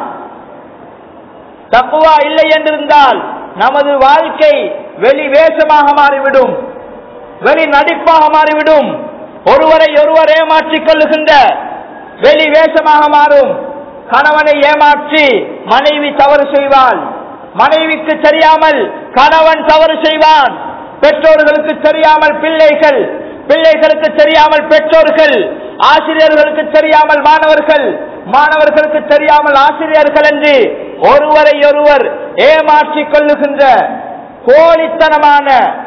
தக்வா இல்லை என்றிருந்தால் நமது வாழ்க்கை வெளி வேஷமாக மாறிவிடும், வெளி நடிப்பாக மாறிவிடும். ஒருவரை ஒருவர் ஏமாற்றிக் கொள்ளுகின்ற வெளி வேஷமாக மாறும். கணவனை ஏமாற்றி மனைவி தவறு செய்வாள், மனைவிக்கு தெரியாமல் கணவன் தவறு செய்வான், பெற்றோர்களுக்கு தெரியாமல் பிள்ளைகள், பிள்ளைகளுக்கு தெரியாமல் பெற்றோர்கள், ஆசிரியர்களுக்கு தெரியாமல் மாணவர்கள், மாணவர்களுக்கு தெரியாமல் ஆசிரியர்கள் என்று ஒருவரை ஒருவர் ஏமாற்றிக் கொள்ளுகின்ற போலித்தனமான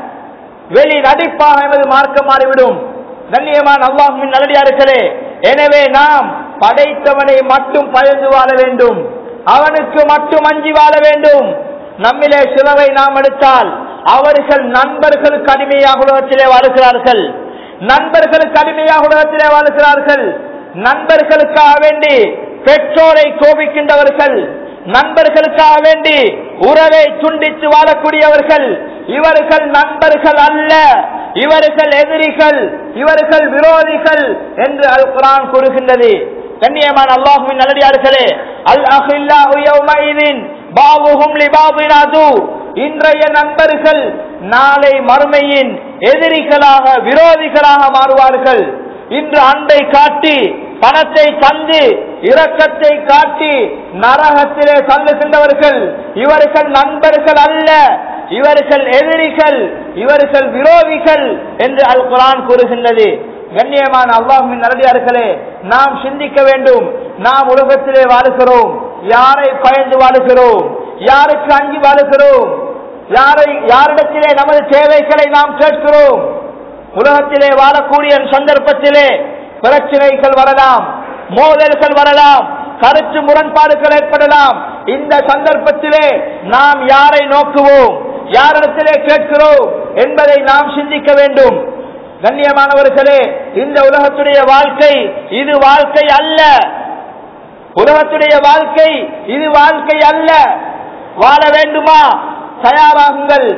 வெளி நடிப்பாக எமது மார்க்கம் மாறிவிடும். கண்ணியமான அல்லாஹ்வின் நல்லடியார்களே, எனவே நாம் படைத்தவனை மட்டும் பயந்து வாழ வேண்டும், அவனுக்கு மட்டும் அஞ்சி வாழ வேண்டும். நம்மிலே சிலரை நாம் எடுத்தால் அவர்கள் நண்பர்களுக்கு அடிமையாக உலகத்திலே வாழ்கிறார்கள், நண்பர்களுக்கு அடிமையாக உலகத்திலே வாழ்கிறார்கள். நண்பர்களுக்காக வேண்டி பெற்றோரை கோபிக்கின்றவர்கள், நண்பர்களுக்காக வேண்டி உறவை துண்டித்து வாழக்கூடியவர்கள். இவர்கள் நண்பர்கள் அல்ல, இவர்கள் எதிரிகள், இவர்கள் விரோதிகள் என்று அல் குர்ஆன் கூறுகின்றது. கண்ணியமான அல்லாஹ்வின் நல்லடியார்களே, அல் அஹில்லாஹு யௌமைதின் பாவுஹும் லிபாபின் அது, இன்றைய நண்பர்கள் நாளை மறுமையின் எதிரிகளாக, விரோதிகளாக மாறுவார்கள். இன்று அன்பை காட்டி, பணத்தை தந்து, இரக்கத்தை காட்டி நரகத்திலே தள்ளுகின்றவர்கள் இவர்கள் நண்பர்கள் அல்ல, இவர்கள் எதிரிகள், இவர்கள் விரோதிகள் என்று அல் குர்ஆன் கூறுகின்றது. கண்ணியமான அல்லாஹ்வின் நல்லடியார்களே, நாம் சிந்திக்க வேண்டும். நாம் உலகத்திலே வாழுகிறோம், யாரை பயந்து வாழுகிறோம், யாருக்கு அஞ்சி வாழுகிறோம், யாரை, யாரிடத்திலே நமது தேவைகளை நாம் கேட்கிறோம். உலகத்திலே வாழக்கூடிய சந்தர்ப்பத்திலே பிரச்சனைகள் வரலாம், மோதல்கள் வரலாம், கருத்து முரண்பாடுகள் ஏற்படலாம். இந்த சந்தர்ப்பத்திலே நாம் யாரை நோக்குவோம், யாரிடத்திலே கேட்கிறோம் என்பதை நாம் சிந்திக்க வேண்டும். கண்ணியமானவர்களே, இந்த உலகத்துடைய வாழ்க்கை இது வாழ்க்கை அல்ல, உலகத்துடைய வாழ்க்கை இது வாழ்க்கை அல்ல. வாழ வேண்டுமா? தயாராகுங்கள்.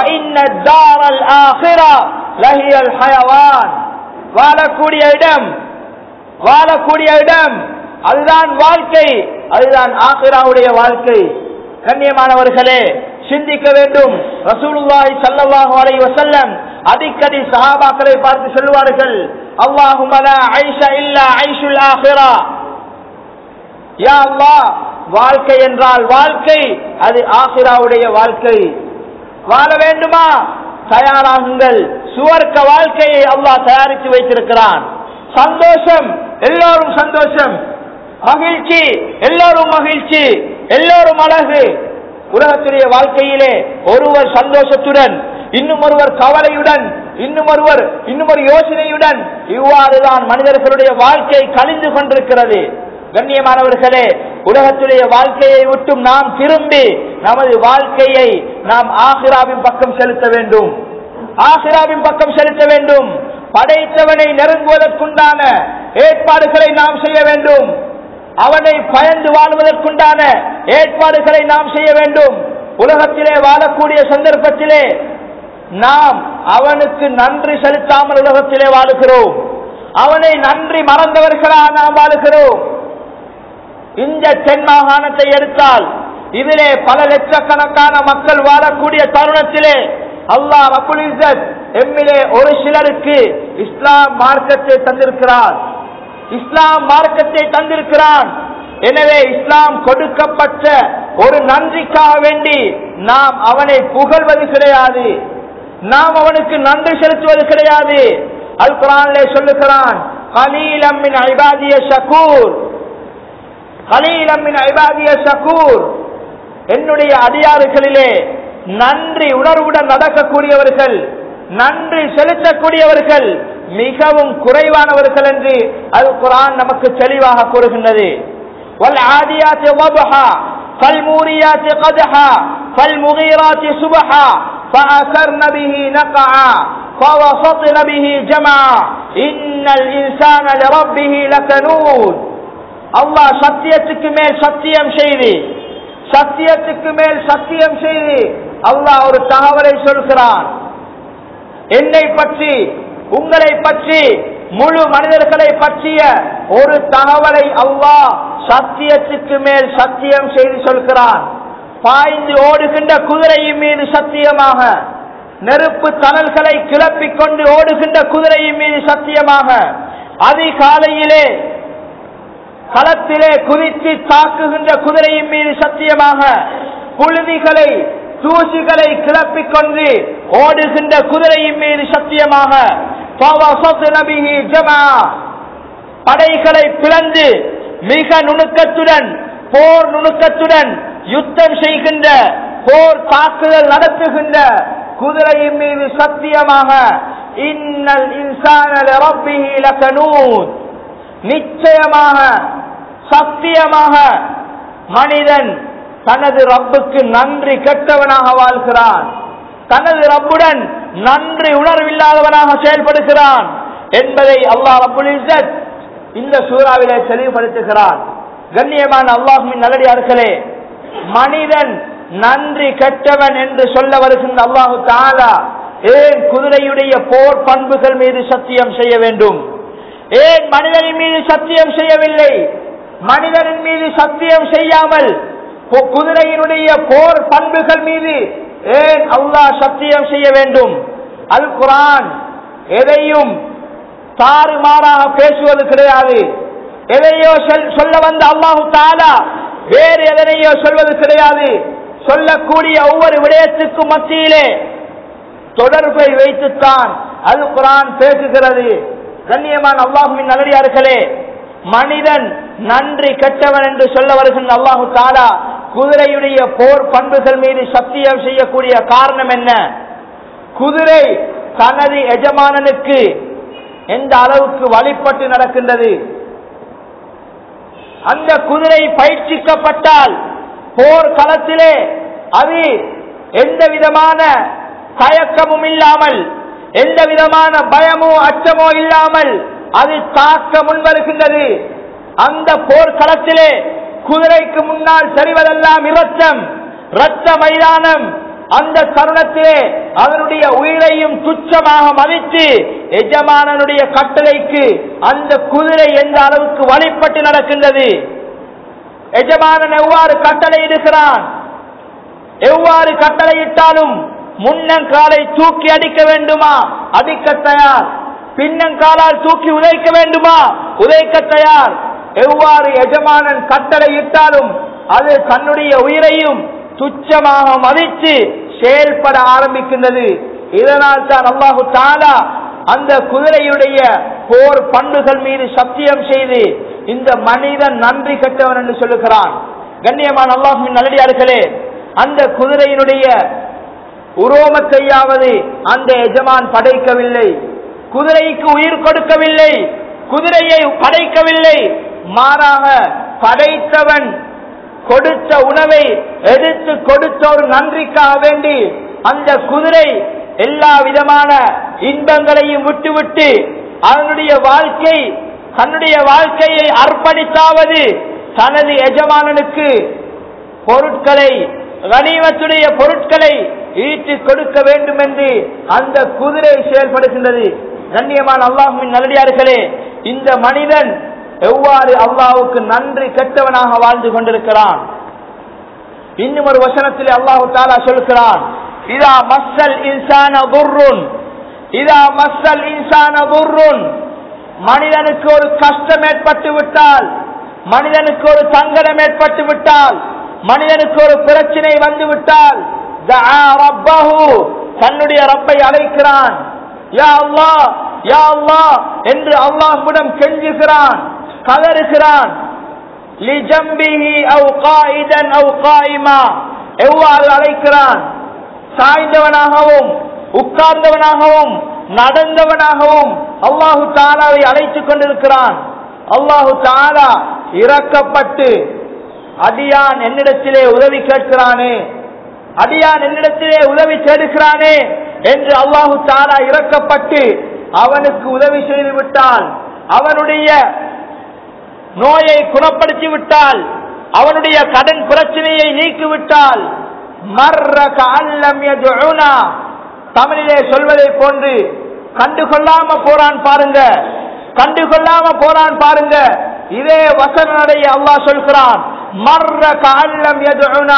வாழக்கூடிய இடம், வாழக்கூடிய இடம் அதுதான் வாழ்க்கை, அதுதான் ஆகிராவுடைய வாழ்க்கை. கண்ணியமானவர்களே, சிந்திக்க வேண்டும். ரசூலுல்லாஹி ஸல்லல்லாஹு அலைஹி வஸல்லம் அடிக்கடி சஹாபாக்களை பார்த்து சொல்வார்கள், அல்லாஹும்ம லா ஐஷ இல்லா ஐஷுல் ஆகிரா. யா அல்லாஹ், வாழ்க்கை என்றால் வாழ்க்கை அது ஆகிராவுடைய வாழ்க்கை. வாழ வேண்டுமா? தயாராகுங்கள். சுவர்க்க வாழ்க்கையை அல்லாஹ் தயாரித்து வைத்திருக்கிறான். சந்தோஷம், எல்லோரும் சந்தோஷம், மகிழ்ச்சி, எல்லோரும் மகிழ்ச்சி, எல்லோரும் அழகு. உலகத்துடைய வாழ்க்கையிலே ஒருவர் சந்தோஷத்துடன், இன்னும் ஒருவர் கவலையுடன், இன்னும் ஒருவர் இன்னும் ஒரு யோசனையுடன், இவ்வாறுதான் மனிதர்களுடைய வாழ்க்கை கழிந்து கொண்டிருக்கிறது. கண்ணியமானவர்களே, உலகத்துடைய வாழ்க்கையை விட்டும் நாம் திரும்பி நமது வாழ்க்கையை நாம் ஆகிராவின் பக்கம் செலுத்த வேண்டும், ஆகிராவின் பக்கம் செலுத்த வேண்டும். படைத்தவனை நெருங்குவதற்குண்டான ஏற்பாடுகளை நாம் செய்ய வேண்டும், அவனை பயந்து வாழ்வதற்குண்டான ஏற்பாடுகளை நாம் செய்ய வேண்டும். உலகத்திலே வாழக்கூடிய சந்தர்ப்பத்திலே நாம் அவனுக்கு நன்றி செலுத்தாமல் உலகத்திலே வாழுகிறோம். அவனை நன்றி மறந்தவர்களாக நாம் வாழுகிறோம். இந்த தென் மாகாணத்தை எடுத்தால் இதிலே பல லட்சக்கணக்கான மக்கள் வாழக்கூடிய தருணத்திலே அல்லாஹ் ரப்புல் இஸ்ஸத் எம்மிலே ஒரு சிலருக்கு இஸ்லாம் மார்க்கத்தை தந்திருக்கிறார். இஸ்லாம் மார்க்கத்தை தந்திருக்கிறான். எனவே இஸ்லாம் கொடுக்கப்பட்ட ஒரு நன்றிக்காக வேண்டி நாம் அவனை புகழ்வது கிடையாது, நாம் அவனுக்கு நன்றி செலுத்துவது கிடையாது. அல் குர்ஆனிலே சொல்லுகிறான், கலீலம் மின் இபாதிய ஷக்கூர், கலீலம் மின் இபாதிய ஷக்கூர், என்னுடைய அடியாறுகளிலே நன்றி உணர்வுடன் நடக்கக்கூடியவர்கள், நன்றி செலுத்தக்கூடியவர்கள் மிகவும் குறைவானவர்கள் என்று அல் குர்ஆன் நமக்கு தெளிவாக கூறுகின்றது. வல் ஆதியாத்தி வபஹா ஃபல்மூரியாத்தி கதஹா ஃபல்முகீராத்தி சுபஹா ஃபஅஸர்ன பிஹி நக்ஆ ஃபவஸத்ன பிஹி ஜம்ஆ இன்னல் இன்சான லிரப்பிஹி லகனூத். அல்லாஹ் சத்தியத்துக்கு மேல் சத்தியம் செய்து சத்தியத்துக்கு மேல் சத்தியம் செய்து அல்லாஹ் ஒரு தகவலை சொல்கிறான். என்னை பற்றி, உங்களை பற்றி, முழு மனிதர்களை பற்றிய ஒரு தகவலை அல்லாஹ் சத்தியத்துக்கு மேல் சத்தியம் செய்து சொல்கிறான். பாய்ந்து ஓடுகின்ற குதிரையின் மீது சத்தியமாக, நெருப்பு தணல்களை கிளப்பிக் கொண்டு ஓடுகின்ற குதிரையின் மீது சத்தியமாக, அதிகாலையிலே களத்திலே குதித்து தாக்குகின்ற குதிரையின் மீது சத்தியமாக, புழுதிகளை தூசிகளை கிளப்பிக் கொண்டு ஓடுகின்ற குதிரையின் மீது சத்தியமாக, படைகளை பிளந்து மிக நுணுக்கத்துடன் போர் நுணுக்கத்துடன் யுத்தம் செய்கின்ற, போர் தாக்குதல் நடத்துகின்ற குதிரையின் மீது சத்தியமாக, இன்னல் இன்சான லிரப்பிஹி லகனூத், நிச்சயமாக சத்தியமாக மனிதன் தனது ரப்புக்கு நன்றி கெட்டவனாக வாழ்கிறான், தனது ரப்புடன் நன்றி உணர்வில்லாதவனாக செயல்படுகிறான் என்பதை அல்லாஹ் ரப்புல் இஸ்ஸத் இந்த சூறாவிலே தெளிவுபடுத்துகிறான். கண்ணியமான அல்லாஹ்வின் நல்லடியார்களே, மனிதன் நன்றி கெட்டவன் என்று சொல்ல வருகின்ற அல்லாஹு தஆலா ஏன் குதிரையுடைய போர் பண்புகள் மீது சத்தியம் செய்ய வேண்டும்? ஏன் மனிதனின் மீது சத்தியம் செய்யவில்லை? மனிதனின் மீது சத்தியம் செய்யாமல் குதிரையினுடைய போர் பண்புகள் மீது ஏன் அல்லாஹ் சத்தியம் செய்ய வேண்டும்? அல் குர்ஆன் எதையும் தாறுமாறாக பேசுவது கிடையாது. எதையோ சொல்ல வந்த அல்லாஹு தஆலா வேறு எதனையோ சொல்வது கிடையாது. சொல்லக்கூடிய ஒவ்வொரு விடயத்துக்கும் மத்தியிலே தொடர்பை வைத்துத்தான் அல் குர்ஆன் பேசுகிறது. கண்ணியமான அல்லாஹ்வின் நல்லடியார்களே, மனிதன் நன்றி கெட்டவன் என்று சொல்ல வருகின்ற அல்லாஹு தஆலா குதிரையுடைய போர் பண்புகள் மீது சத்தியம் செய்யக்கூடிய காரணம் என்ன? குதிரை தனது எஜமானனுக்கு எந்த அளவுக்கு வழிபட்டு நடக்கின்றது? அந்த குதிரை பயிற்சிக்கப்பட்டால் போர் களத்திலே அது எந்த விதமான தயக்கமும் இல்லாமல், எந்த விதமான பயமோ அச்சமோ இல்லாமல் அது தாக்க முன்வருகின்றது. அந்த போர்க்களத்திலே குதிரைக்கு முன்னால் தெரிவதெல்லாம் இரத்தம், இரத்த மைதானம். அந்த தருணத்திலே அதனுடைய உயிரையும் துச்சமாக மதித்து எஜமானனுடைய கட்டளைக்கு அந்த குதிரை எந்த அளவுக்கு வழிபட்டு நடக்கின்றது. எஜமானன் எவ்வாறு கட்டளை இடுகிறான், எவ்வாறு கட்டளையிட்டாலும் முன்னங்காலை தூக்கி அடிக்க வேண்டுமா, அடிக்க தயார். பின்னங்காலால் தூக்கி உதைக்க வேண்டுமா, உதைக்க தயார். எவ்வாறு எஜமானன் கட்டளை இட்டாலும் அது தன்னுடைய உயிரையும் துச்சமாக மதித்து செயல்பட ஆரம்பிக்கின்றது. இதனால் தான் அல்லாஹு தஆலா அந்த குதிரையுடைய போர் பண்புகள் மீது சத்தியம் செய்து இந்த மனிதன் நன்றி கெட்டவன் என்று சொல்லுகிறான். கண்ணியமான அல்லாஹ்வின் நல்லடியார்களே, அந்த குதிரையினுடைய உரோமத்தையாவது அந்த எஜமான் படைக்கவில்லை, குதிரைக்கு உயிர் கொடுக்கவில்லை, குதிரையை படைக்கவில்லை. மாறாக படைத்தவன் கொடுத்த உணவை எடுத்து கொடுத்த ஒரு நன்றிக்காக வேண்டி அந்த குதிரை எல்லா விதமான இன்பங்களையும் விட்டுவிட்டு அதனுடைய வாழ்க்கை தன்னுடைய வாழ்க்கையை அர்ப்பணித்தாவது தனது எஜமானனுக்கு பொருட்களை கனிமத்துடைய பொருட்களை ஈட்டி கொடுக்க வேண்டும் என்று அந்த குதிரை செயல்படுகின்றது. கண்ணியமான அல்லாஹ்வின் நல்லடியார்களே, இந்த மனிதன் எவ்வாறு அல்லாஹ்வுக்கு நன்றி கெட்டவனாக வாழ்ந்து கொண்டிருக்கிறான். இன்னும் ஒரு வசனத்தில் அல்லாஹ் தஆலா சொல்கிறான், இதா மஸ்ஸல் இன்சான துர்ருன் இதா மஸ்ஸல் இன்சான துர்ருன் மனிதனுக்கு ஒரு கஷ்டம் ஏற்பட்டு விட்டால், மனிதனுக்கு ஒரு சங்கடம் ஏற்பட்டு விட்டால், மனிதனுக்கு ஒரு பிரச்சனை வந்து விட்டால், தஆ ரப்பஹு தன்னுடைய ரப்பை அழைக்கிறான். யா அல்லாஹ் யா அல்லாஹ் என்று அல்லாஹ்விடம் கெஞ்சுகிறான், கதறுகிறான். லிஜம்பிஹி அவ் காயிதன் அவ் காயிமா எவ்வாறு அழைக்கிறான்? சாய்ந்தவனாகவும் உட்கார்ந்தவனாகவும் நடந்தவனாகவும் அல்லாஹு தஆலாவை அழைத்துக் கொண்டிருக்கிறான். அல்லாஹு தஆலா இரக்கப்பட்டு அடியான் என்னிடத்திலே உதவி கேட்கிறானே, அடியான் என்னிடத்திலே உதவி தேடுகிறானே என்று அல்லாஹு தஆலா இரக்கப்பட்டு அவனுக்கு உதவி செய்து விட்டால், அவனுடைய நோயை குணப்படுத்தி விட்டால், அவனுடைய கடன் பிரச்சனையை நீக்கிவிட்டால், மர்ர கஅல்லம் யதுனா தமிழிலே சொல்வதை போன்று கண்டுகொள்ளாம போறான் பாருங்க, கண்டுகொள்ளாம போறான் பாருங்க. இதே வசனத்தை அல்லாஹ் சொல்கிறான், மர்ர கஅல்லம் யதுனா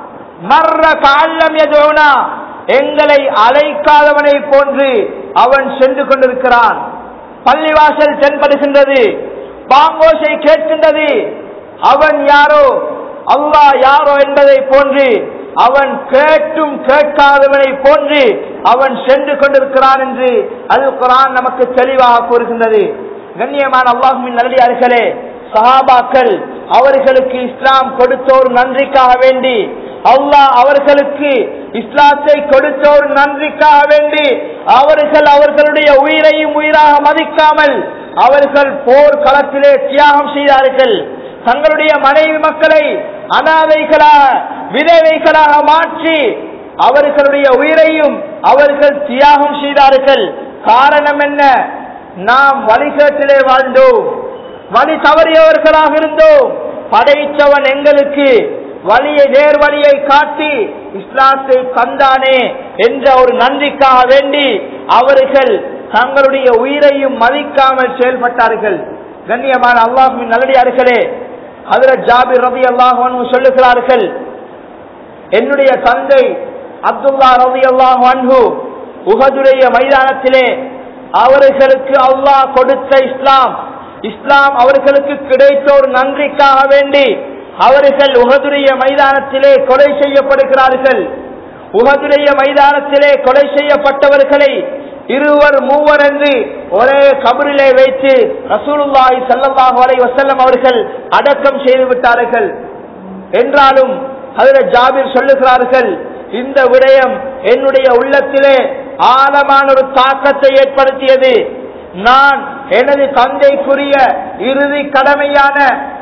மர்ர கஅல்லம் யதுனா எங்களை அழைக்காதவனை போன்று அவன் சென்று கொண்டிருக்கிறான். பள்ளிவாசல் தென்படுகின்றது, பாங்கோசை கேட்கின்றது, அவன் யாரோ அல்லாஹ் யாரோ என்பதை போன்று அவன் கேட்டும் கேட்காதவனை போன்று அவன் சென்று கொண்டிருக்கிறான் என்று அல் குர்ஆன் நமக்கு தெளிவாக கூறுகின்றது. கண்ணியமான அல்லாஹ்வின் நல்லடியார்களே, சஹாபாக்கள் அவர்களுக்கு இஸ்லாம் கொடுத்த ஒரு நன்றிக்காக வேண்டி, அல்லாஹ் அவர்களுக்கு இஸ்லாத்தை கொடுத்த ஒரு நன்றிக்காக வேண்டி அவர்கள் அவர்களுடைய உயிரையும் உயிராக மதிக்காமல் அவர்கள் போர் களத்திலே தியாகம் செய்தார்கள். தங்களுடைய மனைவி மக்களை அனாதைகளாக விதவைகளாக மாற்றி அவர்களுடைய உயிரையும் அவர்கள் தியாகம் செய்தார்கள். காரணம் என்ன? நாம் வழிகேட்டிலே வாழ்ந்தோம், வழி தவறியவர்களாக இருந்தோம். படைத்தவன் எங்களுக்கு வழியை நேர் வழியை காட்டி இஸ்லாத்தை தந்தானே என்ற ஒரு நன்றிக்காக வேண்டி அவர்கள் தங்களுடைய உயிரையும் மதிக்காமல் செயல்பட்டார்கள். கண்ணியமான அல்லாஹ்வின் நல்லடியார்களே, ஹஜ்ரத் ஜாபிர் ரலியல்லாஹு அன்ஹு சொல்லுகிறார்கள், என்னுடைய தந்தை அப்துல்லா ரலியல்லாஹு அன்ஹு உஹதுடைய மைதானத்திலே அவர்களுக்கு அல்லாஹ் கொடுத்த இஸ்லாம் இஸ்லாம் அவர்களுக்கு கிடைத்த ஒரு நன்றிக்காக வேண்டி அவர்கள் உஹதுடைய மைதானத்திலே கொலை செய்யப்படுகிறார்கள். உஹதுடைய மைதானத்திலே கொலை செய்யப்பட்டவர்களை இருவர் மூவர் என்று ஒரே கபரிலே வைத்து ரசூலுல்லாஹி ஸல்லல்லாஹு அலைஹி வஸல்லம் அவர்கள் அடக்கம் செய்து விட்டார்கள். என்றாலும் ஹஜ்ரத் ஜாபிர் சொல்லுகிறார்கள், இந்த விடயம் என்னுடைய உள்ளத்திலே ஆழமான ஒரு தாக்கத்தை ஏற்படுத்தியது. நான் எனது தந்தைக்குரிய இறுதி கடமையான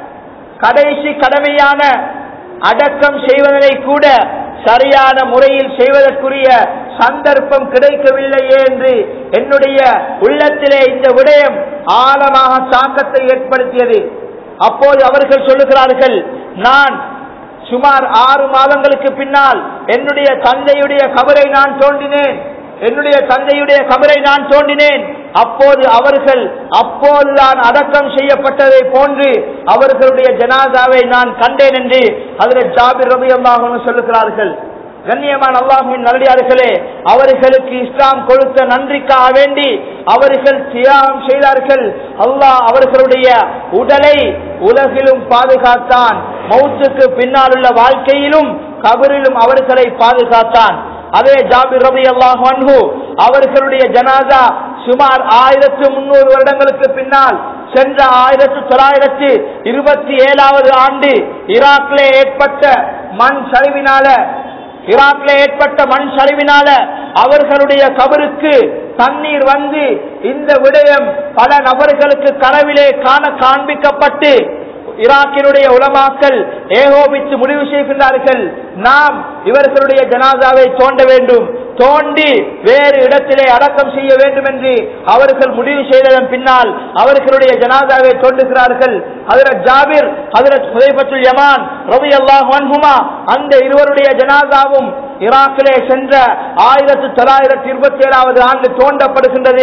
கடைசி கடமையான அடக்கம் செய்வதனை கூட சரியான முறையில் செய்வதற்குரிய சந்தர்ப்பம் கிடைக்கவில்லையே என்று என்னுடைய உள்ளத்திலே இந்த விடயம் ஆழமாக தாக்கத்தை ஏற்படுத்தியது. அப்போது அவர்கள் சொல்லுகிறார்கள், நான் சுமார் ஆறு மாதங்களுக்கு பின்னால் என்னுடைய தந்தையுடைய கபரை நான் தோண்டினேன் என்னுடைய தந்தையுடைய கபரை நான் தோண்டினேன் அப்போது அவர்கள் அப்போது நான் அடக்கம் செய்யப்பட்டதை போன்று அவர்களுடைய ஜனாசாவை நான் கண்டேன் என்று ஹஜ்ரத் ஜாபிர் ரலியல்லாஹு அன்ஹு சொல்லுகிறார்கள். கண்ணியமான அல்லாஹ்வின் நல்லடியார்களே, அவர்களுக்கு இஸ்லாம் கொடுத்த நன்றிக்காக வேண்டி அவர்கள் தியாகம் செய்தார்கள். அல்லாஹ் அவர்களுடைய உடலை உலகிலும் பாதுகாத்தான், மௌத்துக்கு பின்னால் உள்ள வாழ்க்கையிலும் கபரிலும் அவர்களை பாதுகாத்தான். அதே ஜாபிர் ரலியல்லாஹு அன்ஹு அவர்களுடைய ஜனாசா சுமார் ஆயிரத்து முன்னூறு வருடங்களுக்கு பின்னால் சென்ற ஆயிரத்து தொள்ளாயிரத்து இருபத்தி ஏழாவது ஆண்டு ஈராக்கிலே ஏற்பட்ட மண் சரிவினால ஈராக்கிலே ஏற்பட்ட மண் சரிவினால அவர்களுடைய கபருக்கு தண்ணீர் வந்து இந்த விடயம் பல நபர்களுக்கு கனவிலே காண காண்பிக்கப்பட்டு ஈராக்கினுடைய உலமாக்கள் ஏகோபித்து முடிவு செய்கின்றார்கள், நாம் இவர்களுடைய ஜனாசாவை தோண்ட வேண்டும், தோண்டி வேறு இடத்திலே அடக்கம் செய்ய வேண்டும் என்று அவர்கள் முடிவு செய்ததன் பின்னால் அவர்களுடைய ஜனாதாவை தோண்டுகிறார்கள். ஹஜ்ரத் ஜாபிர், ஹஜ்ரத் ஹுதைஃபத்துல் யமான் ரலியல்லாஹு அன்ஹுமா அந்த இருவருடைய ஜனாதாவும் ஈராக்கிலே சென்ற ஆயிரத்தி தொள்ளாயிரத்தி இருபத்தி ஏழாவது ஆண்டு தோண்டப்படுகின்றது.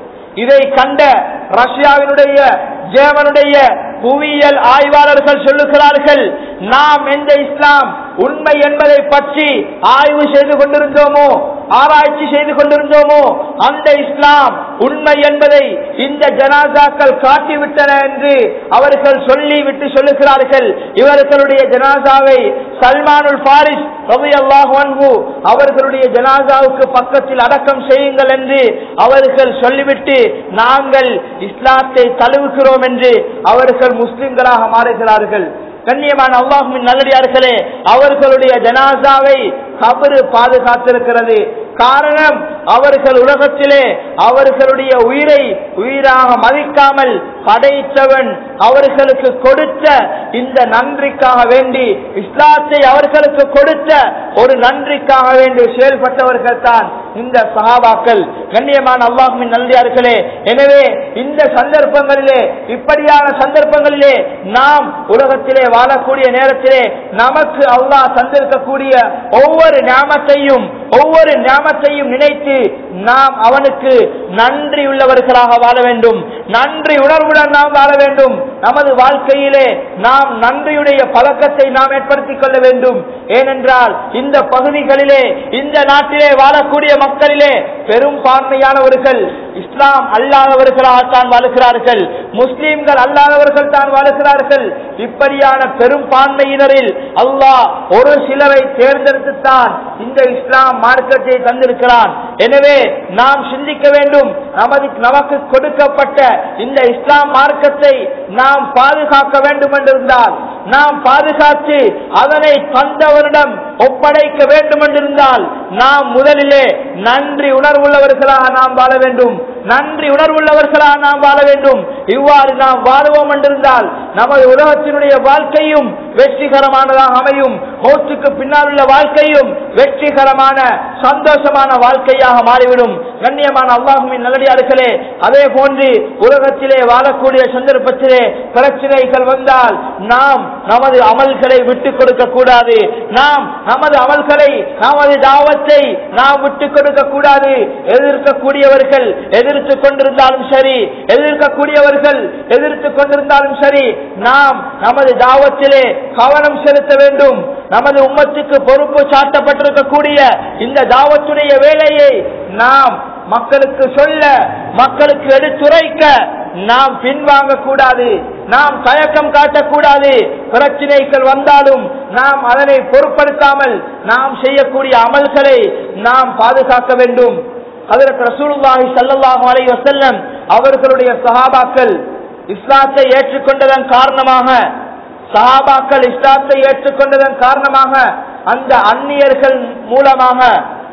இதை கண்ட ரஷ்யாவினுடைய ஜெர்மனுடைய புவியியல் ஆய்வாளர்கள் சொல்லுகிறார்கள், நாம் எந்த இஸ்லாம் உண்மை என்பதை பற்றி ஆய்வு செய்து கொண்டிருந்தோமோ, ஆராய்ச்சி செய்து கொண்டிருந்தோமோ, அந்த இஸ்லாம் உண்மை என்பதை இந்த ஜனாசாக்கள் காட்டிவிட்டன என்று அவர்கள் சொல்லிவிட்டு சொல்லுகிறார்கள். இவர்களுடைய ஜனாசாவை சல்மானுல் பாரிஸ் ரலியல்லாஹு அன்ஹு அவர்களுடைய ஜனாசாவுக்கு பக்கத்தில் அடக்கம் செய்யுங்கள் என்று அவர்கள் சொல்லிவிட்டு நாங்கள் இஸ்லாத்தை தழுவுகிறோம் என்று அவர்கள் முஸ்லிம்களாக மாறுகிறார்கள். கண்ணியமான அல்லாஹ்வின் நல்லடியார்களே, அவர்களுடைய ஜனாசாவை கபரு பாதுகாத்திருக்கிறது. காரணம், அவர்கள் உலகத்திலே அவர்களுடைய உயிரை உயிராக மதிக்காமல் படைத்தவன் அவர்களுக்கு கொடுத்த இந்த நன்றிக்காக வேண்டி, இஸ்லாத்தை அவர்களுக்கு கொடுத்த ஒரு நன்றிக்காக வேண்டி செயல்பட்டவர்கள் தான் இந்த சஹாபாக்கள். கண்ணியமான அல்லாஹ்வின் நல்லடியார்களே, எனவே இந்த சந்தர்ப்பங்களிலே, இப்படியான சந்தர்ப்பங்களிலே நாம் உலகத்திலே வாழக்கூடிய நேரத்திலே நமக்கு அல்லாஹ் தந்திருக்கக்கூடிய ஒவ்வொரு ஞாமத்தையும் ஒவ்வொரு ஞாமத்தையும் நினைத்து நாம் அவனுக்கு நன்றி உள்ளவர்களாக வாழ வேண்டும். நன்றி உணர்வுடன் நாம் வாழ வேண்டும். நமது வாழ்க்கையிலே நாம் நன்றியுடைய பழக்கத்தை நாம் ஏற்படுத்திக் கொள்ள வேண்டும். ஏனென்றால் இந்த பகுதிகளிலே, இந்த நாட்டிலே வாழக்கூடிய மக்களிலே பெரும்பான்மையானவர்கள் இஸ்லாம் அல்லாதவர்களாகத்தான் வாழுகிறார்கள், முஸ்லீம்கள் அல்லாதவர்கள் தான் வாழுகிறார்கள். இப்படியான பெரும்பான்மையினரில் அல்லாஹ் ஒரு சிலரை தேர்ந்தெடுத்துத்தான் இந்த இஸ்லாம் மார்க்கத்தை தந்திருக்கிறான். எனவே நாம் சிந்திக்க வேண்டும், நமது நமக்கு கொடுக்கப்பட்ட இந்த இஸ்லாம் மார்க்கத்தை நாம் பாதுகாக்க வேண்டும் என்றிருந்தால், நாம் பாதுகாத்து அதனை தந்தவரிடம் ஒப்படைக்க வேண்டும் என்றிருந்தால் நாம் முதலிலே நன்றி உணர்வுள்ளவர்களாக நாம் வாழ வேண்டும். நன்றி உணர்வுள்ளவர்களாக நாம் வாழ வேண்டும். இவ்வாறு நாம் வாழுவோம் என்றிருந்தால் நமது உலகத்தினுடைய வாழ்க்கையும் வெற்றிகரமானதாக அமையும். மௌத்துக்கு பின்னால் உள்ள வாழ்க்கையும் வெற்றிகரமான சந்தோஷமான வாழ்க்கையாக மாறிவிடும். கண்ணியமான அல்லாஹ்வின் நல்லடியார்களே, அதே போன்று உலகத்திலே வாழக்கூடிய சந்தர்ப்பத்திலே பிரச்சனைகள் வந்தால் நாம் நமது அமல்களை விட்டுக் கொடுக்க கூடாது. நாம் நமது அமல்களை, நமது தாவத்தை நாம் விட்டுக் கொடுக்க கூடாது. எதிர்க்கக்கூடியவர்கள் எதிர்த்துக் கொண்டிருந்தாலும் சரி, எதிர்க்கக்கூடியவர்கள் எதிர்த்துக் கொண்டிருந்தாலும் சரி, நாம் நமது தாவத்திலே கவனம் செலுத்த வேண்டும். நமது உம்மத்துக்கு பொறுப்பு சாட்டப்பட்டிருக்கக்கூடிய இந்த தாவத்துடைய வேலையை நாம் மக்களுக்கு சொல்ல, மக்களுக்கு எடுத்துரைக்க நாம் பின்வாங்க கூடாது. நாம் தயக்கம் காட்டக்கூடாது. பிரச்சனைகள் வந்தாலும் நாம் அதனை பொருட்படுத்தாமல் நாம் செய்யக்கூடிய அமல்களை நாம் பாதுகாக்க வேண்டும். ஹஜ்ரத் ரசூலுல்லாஹி ஸல்லல்லாஹு அலைஹி வஸல்லம் அவர்களுடைய சஹாபாக்கள் இஸ்லாத்தை ஏற்றுக்கொண்டதன் காரணமாக சஹாபாக்கள் இஸ்லாத்தை ஏற்றுக்கொண்டதன் காரணமாக அந்த அந்நியர்கள் மூலமாக,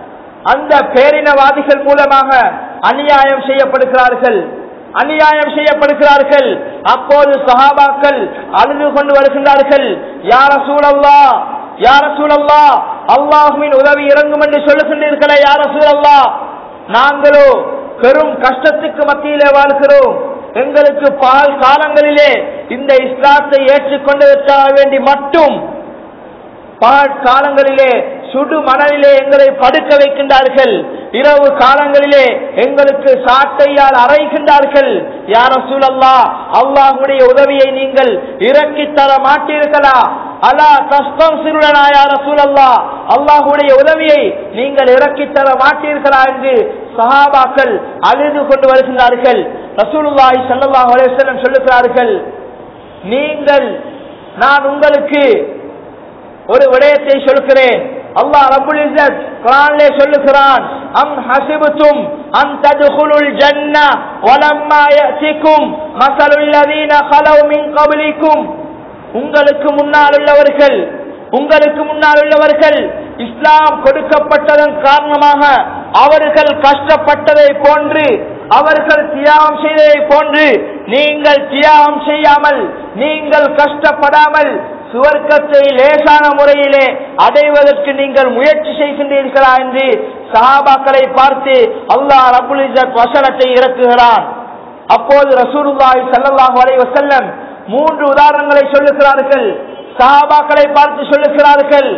அந்த பேரினவாதிகள் மூலமாக அநியாயம் செய்யப்படுகிறார்கள் அநியாயம் செய்யப்படுகிறார்கள். அப்போது சஹாபாக்கள் அழுது கொண்டு வருகின்றார்கள். யா ரசூலல்லாஹ், யா ரசூலல்லாஹ், அல்லாஹ்வின் உதவி இறங்கும் என்று சொல்லுகின்றீர்களே யா ரசூலல்லாஹ், நாங்களோ பெரும் கஷ்டத்துக்கு மத்தியிலே வாழ்கிறோம். எங்களுக்கு பகல் காலங்களிலே இந்த இஸ்லாத்தை ஏற்றுக்கொண்டதற்காக வேண்டி மட்டும் பகல் காலங்களிலே சுடு மணலிலே எங்களை படுக்க வைக்கின்றார்கள். இரவு காலங்களிலே எங்களுக்கு சாட்டையால் அறைகின்றார்கள். யா ரசூலல்லாஹ், அல்லாஹ்வுடைய உதவியை நீங்கள் இறக்கி தர மாட்டீர்களா? அலா தஸ்தன்சிருலனா யா ரசூலல்லாஹ், அல்லாஹ்வுடைய உதவியை நீங்கள் இறக்கி தர மாட்டீர்களா என்று சஹாபாக்கள் அழுது கொண்டு வருகின்றார்கள். ரசூலுல்லாஹி ஸல்லல்லாஹு அலைஹி வஸல்லம் சொல்லுகிறார்கள், நீங்கள், நான் உங்களுக்கு ஒரு விடயத்தை சொல்கிறேன். அல்லாஹ் ரப்புல் இஸ்ஸத் குர்ஆனிலே சொல்லுகிறான், அம் ஹஸிபதும் அன் தத்குலுல் ஜன்னah வலம்மா யஅதிகும் மஸலுல் லதீன கலவ் மின் கப்லிக்கும், உங்களுக்கு முன்னால் உள்ளவர்கள் உங்களுக்கு முன்னால் உள்ளவர்கள் இஸ்லாம் கொடுக்கப்பட்டதன் காரணமாக அவர்கள் கஷ்டப்பட்டதை போன்று, அவர்கள் தியாகம் செய்ததை போன்று நீங்கள் தியாகம் செய்யாமல், நீங்கள் கஷ்டப்படாமல் சுவர்க்கத்தை லேசான முறையிலே அடைவதற்கு நீங்கள் முயற்சி செய்கின்றீர்களா என்று சஹாபாக்களை பார்த்து அல்லாஹ் ரப்புல் இஸ்ஸத் வசனத்தை இறக்குகிறான். அப்போது ரசூலுல்லாஹி ஸல்லல்லாஹு அலைஹி வஸல்லம் மூன்று உதாரணங்களை சொல்லுகிறார்கள். சஹாபாக்களை பார்த்து சொல்லுகிறார்கள்,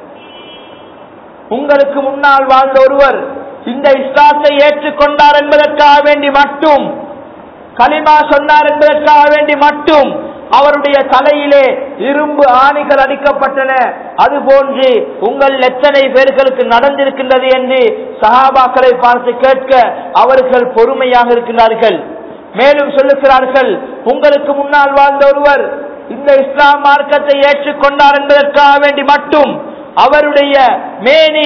உங்களுக்கு முன்னால் வாழ்ந்த ஒருவர் இந்த இஸ்லாத்தை ஏற்றுக்கொண்டார் என்பதற்காக வேண்டி மட்டும், கலிமா சொன்னார் என்பதற்காக வேண்டி மட்டும் அவருடைய தலையிலே இரும்பு ஆணிகள் அடிக்கப்பட்டன. அதுபோன்று உங்கள் எத்தனை பேர்களுக்கு நடந்திருக்கின்றது என்று சஹாபாக்களை பார்த்து கேட்க அவர்கள் பொறுமையாக இருக்கின்றார்கள். மேலும் சொல்லுகிறார்கள், உங்களுக்கு முன்னால் வாழ்ந்த ஒருவர் இந்த இஸ்லாம் மார்க்கத்தை ஏற்றுக்கொண்டார் என்பதற்காக வேண்டி மட்டும் அவருடைய மேனி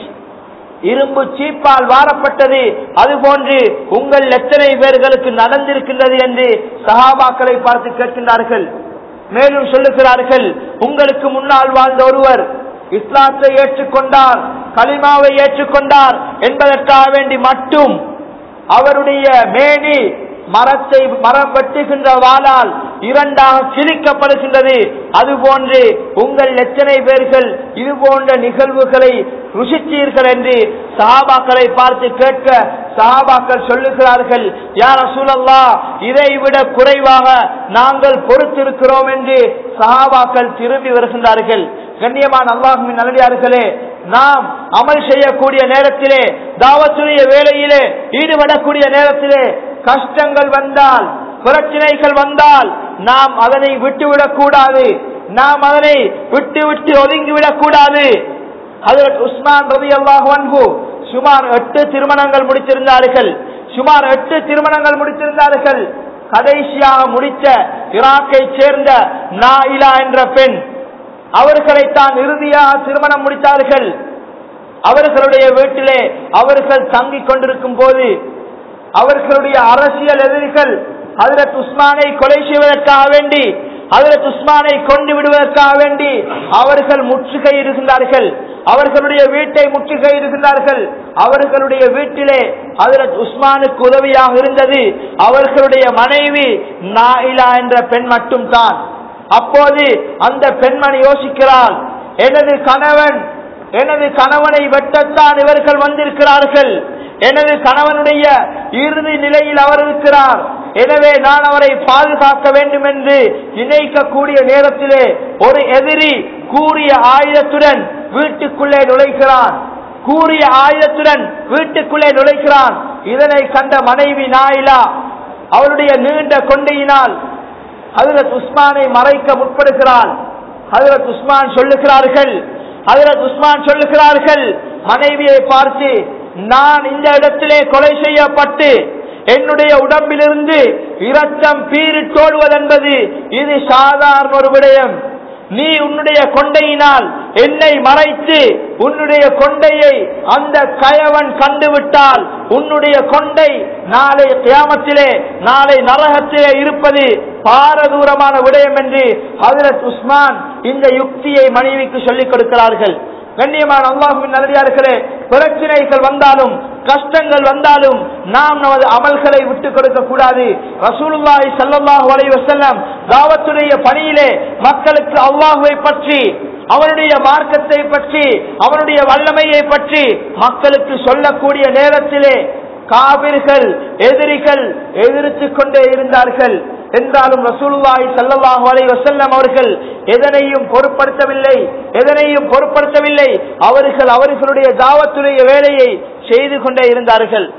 இரும்பு சீப்பால் வாரப்பட்டது. அதுபோன்று உங்கள் எத்தனை பேர்களுக்கு நடந்திருக்கின்றது என்று சஹாபாக்களை பார்த்து கேட்கின்றார்கள். மேலும் சொல்லுகிறார்கள், உங்களுக்கு முன்னால் வாழ்ந்த ஒருவர் இஸ்லாத்தை ஏற்றுக்கொண்டார், கலிமாவை ஏற்றுக்கொண்டார் என்பதற்காக வேண்டி மட்டும் அவருடைய மேனி மரத்தை மரம் வெட்டுகின்ற வாளால் இரண்டாக கிழிக்கப்படுகின்றது. அதுபோன்று உங்கள் எத்தனை பேர்கள் இது போன்ற நிகழ்வுகளை ருசித்தீர்கள் என்று சஹாபாக்களை பார்த்து கேட்க சஹாபாக்கள் சொல்லுகிறார்கள், யா ரசூலல்லாஹ், இதை விட குறைவாக நாங்கள் பொறுத்திருக்கிறோம் என்று சஹாபாக்கள் திரும்பி வருகின்றார்கள். கண்ணியமான அல்லாஹ்வின் நல்லடியார்களே, நாம் அமல் செய்யக்கூடிய நேரத்திலே, தாவத்துடைய வேலையிலே ஈடுபடக்கூடிய நேரத்திலே கஷ்டங்கள் வந்தால், பிரச்சனைகள் வந்தால் நாம் அதனை விட்டுவிடக் கூடாது. நாம் அதனை விட்டு விட்டு ஒதுங்கிவிடக் கூடாது. ஹஜ்ரத் உஸ்மான் ரலியல்லாஹு அன்ஹு சுமார் எட்டு திருமணங்கள் முடித்திருந்தார்கள். சுமார் எட்டு திருமணங்கள் முடித்திருந்தார்கள். கடைசியாக முடித்த ஈராக்கை சேர்ந்த நாயிலா என்ற பெண், அவர்களை தான் இறுதியாக திருமணம் முடித்தார்கள். அவர்களுடைய வீட்டிலே அவர்கள் தங்கிக் கொண்டிருக்கும் போது அவர்களுடைய அரசியல் எதிரிகள் ஹஜ்ரத் உஸ்மானை கொலை செய்வதற்காக வேண்டி, ஹஜ்ரத் உஸ்மானை கொண்டு விடுவதற்காக வேண்டி அவர்கள் முற்றுகையிடுகின்றார்கள். அவர்களுடைய வீட்டை முற்றுகையிடுகின்றார்கள். அவர்களுடைய வீட்டிலே ஹஜ்ரத் உஸ்மானுக்கு உதவியாக இருந்தது அவர்களுடைய மனைவி நாயிலா என்ற பெண் மட்டும் தான். அப்போது அந்த பெண்மணி யோசிக்கிறாள், எனது கணவன் எனது கணவனை வெட்டத்தான் இவர்கள் வந்திருக்கிறார்கள். எனது கணவனுடைய இறுதி நிலையில் அவர் இருக்கிறார். எனவே நான் அவரை பாதுகாக்க வேண்டும் என்று நினைக்கக்கூடிய நேரத்திலே ஒரு எதிரி கூறிய ஆயுதத்துடன் வீட்டுக்குள்ளே நுழைகிறான். கூறிய ஆயுதத்துடன் வீட்டுக்குள்ளே நுழைகிறான். இதனை கண்ட மனைவி நாயிலா அவருடைய நீண்ட கொண்டையினால் ஹஜ்ரத் உஸ்மானை மறைக்க முற்படுகிறாள். ஹஜ்ரத் உஸ்மான் சொல்லுகிறார்கள் ஹஜ்ரத் உஸ்மான் சொல்லுகிறார்கள் மனைவியை பார்த்து, நான் இந்த இடத்திலே கொலை செய்யப்பட்டு என்னுடைய உடம்பிலிருந்து இரத்தம் பீரிட்டோடுவது என்பது இது சாதாரண ஒரு விடயம். நீ உன்னுடைய கொண்டையினால் என்னை மறைத்து உன்னுடைய கொண்டையை அந்த கயவன் கண்டுவிட்டால் உன்னுடைய கொண்டை நாளை கியாமத்திலே நாளை நரகத்திலே இருப்பது பாரதூரமான விடயம் என்று ஹஜ்ரத் உஸ்மான் இந்த யுக்தியை மனைவிக்கு சொல்லிக் கொடுக்கிறார்கள். கண்ணியமான அல்லாஹ்வின் நல்லடியார்களே, பிரச்சனைகள் வந்தாலும் கஷ்டங்கள் வந்தாலும் நாம் நமது அமல்களை விட்டுக் கொடுக்க கூடாது. ரசூலுல்லாஹி ஸல்லல்லாஹு அலைஹி வஸல்லம் தாவத்துடைய பணியிலே மக்களுக்கு அல்லாஹ்வை பற்றி, அவனுடைய மார்க்கத்தை பற்றி, அவனுடைய வல்லமையை பற்றி மக்களுக்கு சொல்லக்கூடிய நேரத்திலே காபிர்கள் எதிரிகள் எதிர்த்துக் கொண்டே இருந்தார்கள். என்றாலும் ரசூலுல்லாஹி ஸல்லல்லாஹு அலைஹி வஸல்லம் அவர்கள் எதனையும் பொருட்படுத்தவில்லை எதனையும் பொருட்படுத்தவில்லை அவர்கள் அவர்களுடைய தாவத்துடைய வேலையை செய்து கொண்டே இருந்தார்கள்.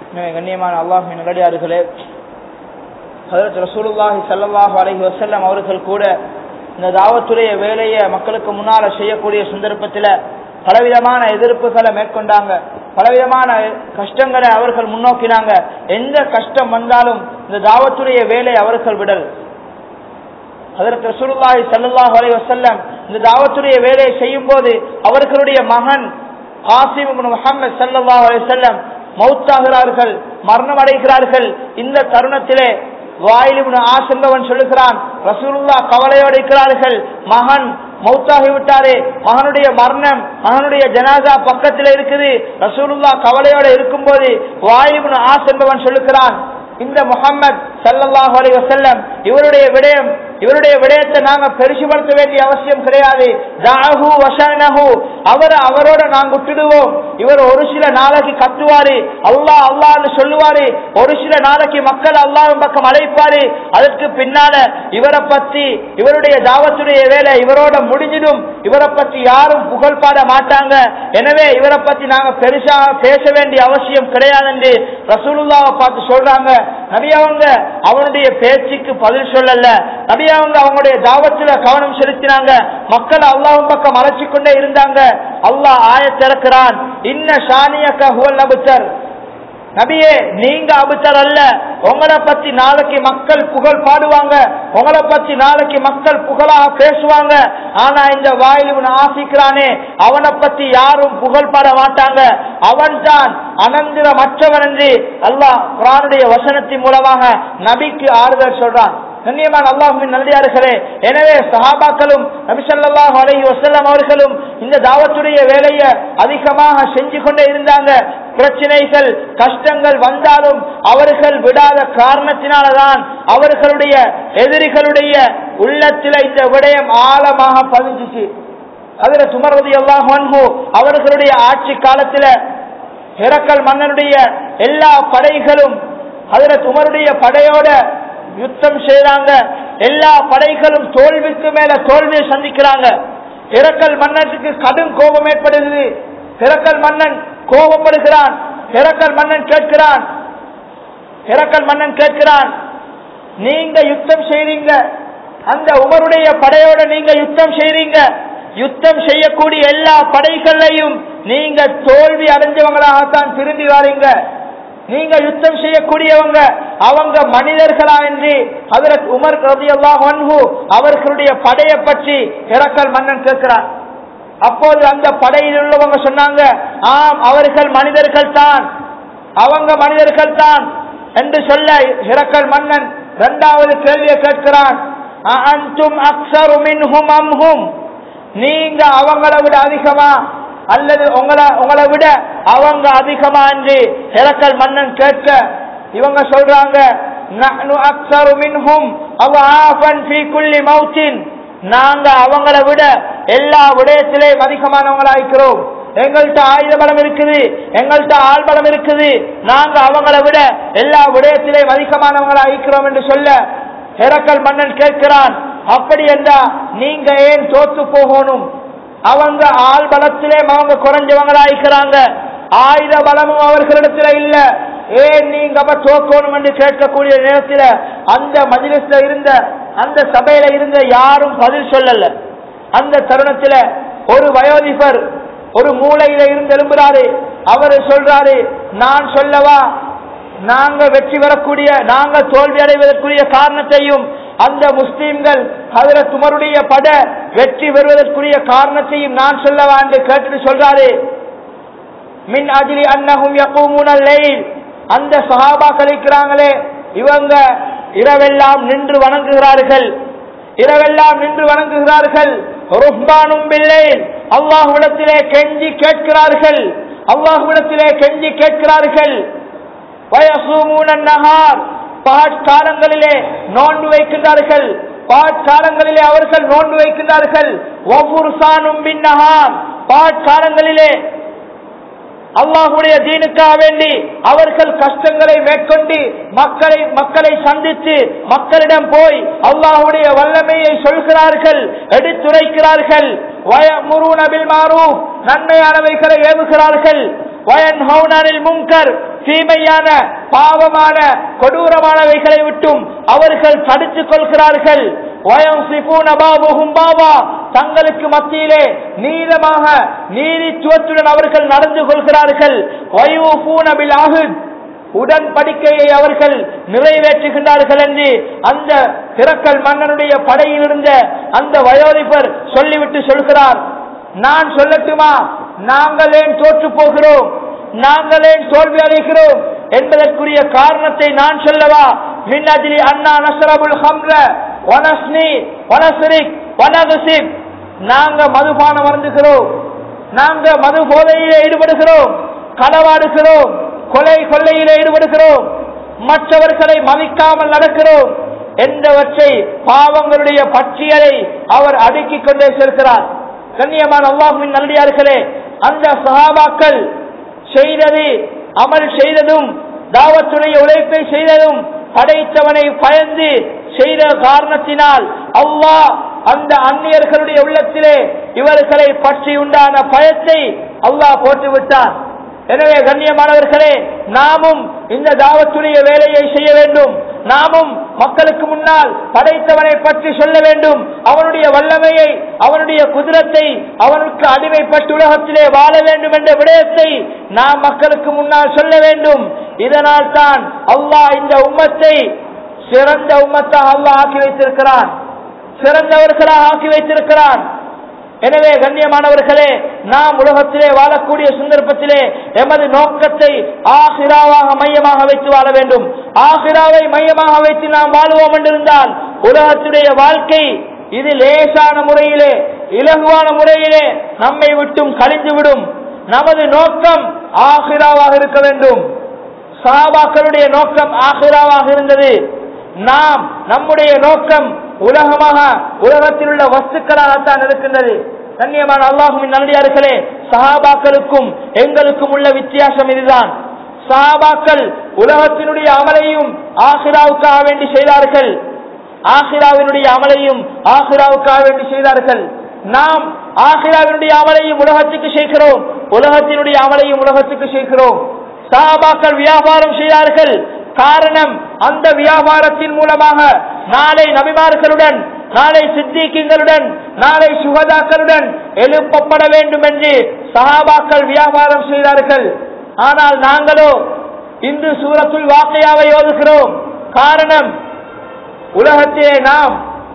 கண்ணியமான அல்லாஹ்வின் நல்லடியார்களே, ஹஜ்ரத் ரசூலுல்லாஹி ஸல்லல்லாஹு அலைஹி வஸல்லம் அவர்கள் கூட இந்த தாவத்துடைய வேலையை மக்களுக்கு முன்னால செய்யக்கூடிய சந்தர்ப்பத்தில் பலவிதமான எதிர்ப்புகளை மேற்கொண்டாங்க, பலவிதமான கஷ்டங்களை அவர்கள் முன்னோக்கினாங்க. எந்த கஷ்டம் வந்தாலும் இந்த தாவத்துடைய வேலை அவர்கள் விடல். ஹஜ்ரத் ரசூலுல்லாஹி ஸல்லல்லாஹு அலைஹி வஸல்லம் இந்த தாவத்துடைய வேலையை செய்யும் போது அவர்களுடைய மகன் காசிம் இப்னு முஹம்மது ஸல்லல்லாஹு அலைஹி வஸல்லம் மௌத்தாகிறார்கள், மரணம் அடைகிறார்கள். இந்த தருணத்திலே வாயில் இப்னு ஆஸ் என்பவன் சொல்லுகிறான், ரசூலுல்லாஹ் கவலையோடு இருக்கிறார்கள், மகன் மௌத்தாகி விட்டாரே, மகனுடைய மரணம், மகனுடைய ஜனாசா பக்கத்தில் இருக்குது. ரசூலுல்லாஹ் கவலையோடு இருக்கும் போது வாயில் இப்னு ஆஸ் என்பவன் சொல்லுகிறான், இந்த முஹம்மது ஸல்லல்லாஹு அலைஹி வஸல்லம் இவருடைய விடயம் இவருடைய விடயத்தை நாங்க பெருசுபடுத்த வேண்டிய அவசியம் கிடையாது. தஅஹு வஷனஹு, அவரை அவரோட நாங்க விட்டுடுவோம். இவர் ஒரு சில நாளைக்கு கத்துவாரு, அல்லாஹ் அல்லாஹ்னு சொல்லுவாரு, ஒரு சில நாளைக்கு மக்கள் அல்லாஹ்வின் பக்கம் அழைப்பாரு. அதற்கு பின்னால இவரை பத்தி இவருடைய தாவத்துடைய வேலை இவரோட முடிஞ்சிடும், இவரை பத்தி யாரும் புகழ் பாட மாட்டாங்க. எனவே இவரை பத்தி நாங்க பெருசா பேச வேண்டிய அவசியம் கிடையாது என்று ரசூலுல்லாஹ்வை பார்த்து சொல்றாங்க. நபி அவங்க அவனுடைய பேச்சுக்கு பதில் சொல்லல, நபி அவங்க அவங்களுடைய தாவத்துல கவனம் செலுத்தினாங்க. மக்கள் அல்லாஹ்வின் பக்கம் அழைச்சி கொண்டே இருந்தாங்க. அல்லாஹ் ஆயத் இறக்குறான், இன்ன ஷானியக ஹுவல் அபுத்தர், நபியே நீங்க அபுத்தர் அல்ல, உங்களை பத்தி நாளைக்கு மக்கள் புகழ் பாடுவாங்க, உங்களை பத்தி நாளைக்கு மக்கள் புகழாக பேசுவாங்க. ஆனா இந்த வாயில் இப்னு ஆசிக்கிறானே, அவனை பத்தி யாரும் புகழ் பாட மாட்டாங்க, அவன் தான் அனந்திரமற்றவன் என்று அல்லாஹ் குர்ஆனுடைய வசனத்தின் மூலமாக நபிக்கு ஆறுதல் சொல்றான். கண்ணியமான அல்லாஹ்வின் நல்லடியார்களே, எனவே சஹாபாக்களும் நபி ஸல்லல்லாஹு அலைஹி வஸல்லம் அவர்களும் இந்த தாவத்துடைய வேலையை அதிகமாக செஞ்சு கொண்டே இருந்தாங்க. பிரச்சனைகள் கஷ்டங்கள் வந்தாலும் அவர்கள் விடாத காரணத்தினால்தான் அவர்களுடைய எதிரிகளுடைய உள்ளத்தில் இந்த விடயம் ஆழமாக பதிஞ்சிச்சு. ஹஜ்ரத் உமர் ரலியல்லாஹு அன்ஹு அவர்களுடைய ஆட்சி காலத்துல ஹிரக்கல் மன்னனுடைய எல்லா படைகளும் ஹஜ்ரத் உமருடைய படையோட யுத்தம் செய்யறாங்க. எல்லா படைகளும் தோல்விக்கு மேல தோல்வியை சந்திக்கிறாங்க. ஹிரக்கல் மன்னனுக்கு கடும் கோபம் ஏற்படுகிறது. ஹிரக்கல் மன்னன் கோபப்படுகிறான். ஹிரக்கல் மன்னன் கேட்கிறான் ஹிரக்கல் மன்னன் கேட்கிறான் நீங்க யுத்தம் செய்றீங்க, அந்த உமருடைய படையோட நீங்க யுத்தம் செய்றீங்க, யுத்தம் செய்யக்கூடிய எல்லா படைகளையும் நீங்க தோல்வி அடைஞ்சவங்களாகத்தான் திரும்பி வாரீங்க. நீங்க யுத்தம் செய்யக்கூடியவங்க அவங்க மனிதர்களா என்று ஹஜ்ரத் உமர் ரலியல்லாஹு அன்ஹு அவர்களுடைய படையை பற்றி ஹிரக்கல் மன்னன் கேட்கிறான். அப்போது அந்த படையில் உள்ளவங்க சொன்னாங்க, ஆம் அவர்கள் மனிதர்கள் தான், அவங்க மனிதர்கள் தான் என்று சொல்ல ஹிரக்கல் மன்னன் இரண்டாவது கேள்வியை கேட்கிறான், அன்தும் அக்ஸரு மின்ஹும் அம்ஹும், நீங்க அவங்களை விட அதிகமா அல்லது உங்களை உங்களை விட அவங்க அதிகமா என்று ஹிரக்கல் மன்னன் கேட்க இவங்க சொல்றாங்க, நஹ்னு அக்ஸரு மின்ஹும் அவாஃபன் ஃபீ குல்லி மௌத்தின், நாங்க அவங்களை விட எல்லா விடயத்திலேயும் அதிகமானவங்களா இருக்கிறோம். எங்கள்கிட்ட ஆயுத பலம் இருக்குது, எங்கள்கிட்ட ஆள் பலம் இருக்குது, நாங்க அவங்களை விட எல்லா விடயத்திலேயும் அதிகமானவங்களா இருக்கிறோம் என்று சொல்ல ஹிரக்கல் மன்னன் கேட்கிறான், அப்படி என்றா நீங்க ஏன் தோத்து போகணும்? அவங்க ஆள் பலத்திலே அவங்க குறைஞ்சவங்களா இருக்கிறாங்க, ஆயுத பலமும் அவர்களிடத்துல இல்ல, ஏன் நீங்க அப்ப தோக்கணும் என்று கேட்கக்கூடிய நேரத்தில் அந்த மஜ்லிஸ்ல இருந்த அந்த சபையில இருந்த யாரும் பதில் சொல்லல. அந்த தருணத்துல ஒரு வயோதிபர் ஒரு மூலையில இருந்து எழும்புறாரு. அவரு சொல்றாரு, நான் சொல்லவா, நாங்க வெற்றி பெறக்கூடிய நாங்க தோல்வி அடைவதற்குரிய காரணத்தையும் அந்த முஸ்லிம்கள் ஹஜ்ரத் உமருடைய பட வெற்றி பெறுவதற்குரிய காரணத்தையும் நான் சொல்லவா என்று கேட்டு சொல்றாரு. மின் அஜ்லி அன்னஹும் யகூமுனல் லைல், அந்த சஹாபாக்கள் இருக்கிறாங்களே இவங்க இரவெல்லாம் நின்று வணங்குகிறார்கள், இரவெல்லாம் நின்று வணங்குகிறார்கள். ருஹ்பானும் பில்லைல், அல்லாஹ்விடத்திலே கெஞ்சி கேட்கிறார்கள், அல்லாஹ்விடத்திலே கெஞ்சி கேட்கிறார்கள். வயசூமுனன் நஹார், பாட்காலங்களிலே நோன்பு வைக்கின்றார்கள், பாட்காலங்களிலே அவர்கள் நோன்பு வைக்கின்றார்கள். வஃபுர்சானும் பின் நஹார், பாட்காலங்களிலே அல்லாஹ்வுடைய தீனுக்காக வேண்டி அவர்கள் கஷ்டங்களை மேற்கொண்டு மக்களை மக்களை சந்தித்து மக்களிடம் போய் அல்லாஹ்வுடைய வல்லமையை சொல்கிறார்கள், எடுத்துரைக்கிறார்கள். வயமுரூன பில் மாரூஃப், நன்மையானவைகளை ஏவுகிறார்கள். வயன்ஹவுன அனில் முன்கர், தீமையான பாவமான கொடூரமானவைகளை விட்டும் அவர்கள் தடுத்துக் கொள்கிறார்கள். தங்களுக்கு மத்தியிலே நீளமாக நீதித்துவத்துடன் அவர்கள் நடந்து கொள்கிறார்கள். உடன்படிக்கையை அவர்கள் நிறைவேற்றுகின்றார்கள் என்று அந்த திரக்கல் மன்னனுடைய படையில் இருந்த அந்த வயோதிபர் சொல்லிவிட்டு சொல்கிறார். நான் சொல்லட்டுமா, நாங்கள் ஏன் தோற்று போகிறோம், நாங்கள் ஏன் தோல்வி அடைகிறோம் என்பதற்குரிய காரணத்தை நான் சொல்லவா? மின்னஜிலி அண்ணா நஸ்ரபுல் ஹம்ர வனஸ்னி வனஸ்ரிக் வனகுசிப். நாங்க மதுபானம் அருந்துகிறோம், நாங்க மது போதையிலே ஈடுபடுகிறோம், களவாடுகிறோம், கொலை கொள்ளையிலே ஈடுபடுகிறோம், மற்றவர்களை மதிக்காமல் நடக்கிறோம் என்பவற்றை பாவங்களுடைய பட்டியலை அவர் அடுக்கிக் கொண்டே செல்கிறார். கண்ணியமான அல்லாஹ்வின் நல்லடியார்களே, அந்த சஹாபாக்கள் செய்தது, அமல் செய்ததும், தாவத்துடைய உழைப்பை செய்ததும் படைத்தவனை பயந்து செய்த காரணத்தினால் அல்லாஹ் அந்த அந்நியர்களுடைய உள்ளத்திலே இவர்களை பற்றி உண்டான பயத்தை அல்லாஹ் போட்டுவிட்டார். எனவே கண்ணியமானவர்களே, நாமும் இந்த தாவத்துடைய வேலையை செய்ய வேண்டும். நாமும் மக்களுக்கு முன்னால் படைத்தவனை பற்றி சொல்ல வேண்டும். அவனுடைய வல்லமையை, அவனுடைய குதிரத்தை, அவனுக்கு அடிமைப்பட்டு உலகத்திலே வாழ வேண்டும் என்ற விடயத்தை நாம் மக்களுக்கு முன்னால் சொல்ல வேண்டும். இதனால் தான் அல்லாஹ் இந்த உம்மத்தை சிறந்த உம்மத்தாக அல்லாஹ் ஆக்கி வைத்திருக்கிறான், சிறந்தவர்களாக ஆக்கி வைத்திருக்கிறான். எனவே கண்ணியமானவர்களே, நாம் உலகத்திலே வாழக்கூடிய சந்தர்ப்பத்திலே எமது நோக்கத்தை ஆகிராவாக மையமாக வைத்து வாழ வேண்டும். ஆகிராவை மையமாக வைத்து நாம் வாழ்வோம் என்றிருந்தால் உலகத்துடைய வாழ்க்கை இது லேசான முறையிலே, இலகுவான முறையிலே நம்மை விட்டும் கழிந்துவிடும். நமது நோக்கம் ஆகிராவாக இருக்க வேண்டும். சஹாபாக்களுடைய நோக்கம் ஆகிராவாக இருந்தது. நாம் நம்முடைய நோக்கம் உலகமாக, உலகத்தில் உள்ள வஸ்துக்களாகத்தான் இருக்கின்றது. கண்ணியமான அல்லாஹ்வின் நல்லடியார்களே, சஹாபாக்களுக்கும் எங்களுக்கும் உள்ள வித்தியாசம் இதுதான். சஹாபாக்கள் உலகத்தினுடைய அமலையும் ஆகிராவுக்காக வேண்டி செய்தார்கள், ஆகிராவினுடைய அமலையும் ஆகிராவுக்காக வேண்டி செய்தார்கள். நாம் ஆகிராவினுடைய அமலையும் உலகத்துக்கு செய்கிறோம், உலகத்தினுடைய அமலையும் உலகத்துக்கு செய்கிறோம். சஹாபாக்கள் வியாபாரம் செய்தார்கள். காரணம், அந்த வியாபாரத்தின் மூலமாக நாளை நபிமார்களுடன், நாளை சித்திகீங்களுடன், நாளை சுகதாக்களுடன் எழுப்பப்பட வேண்டும் என்று சஹாபாக்கள் வியாபாரம் செய்தார்கள். ஆனால் நாங்களோ இன்று சூரத்துல் வாக்கியாவை ஓதுகிறோம். காரணம், உலகத்திலே நாம்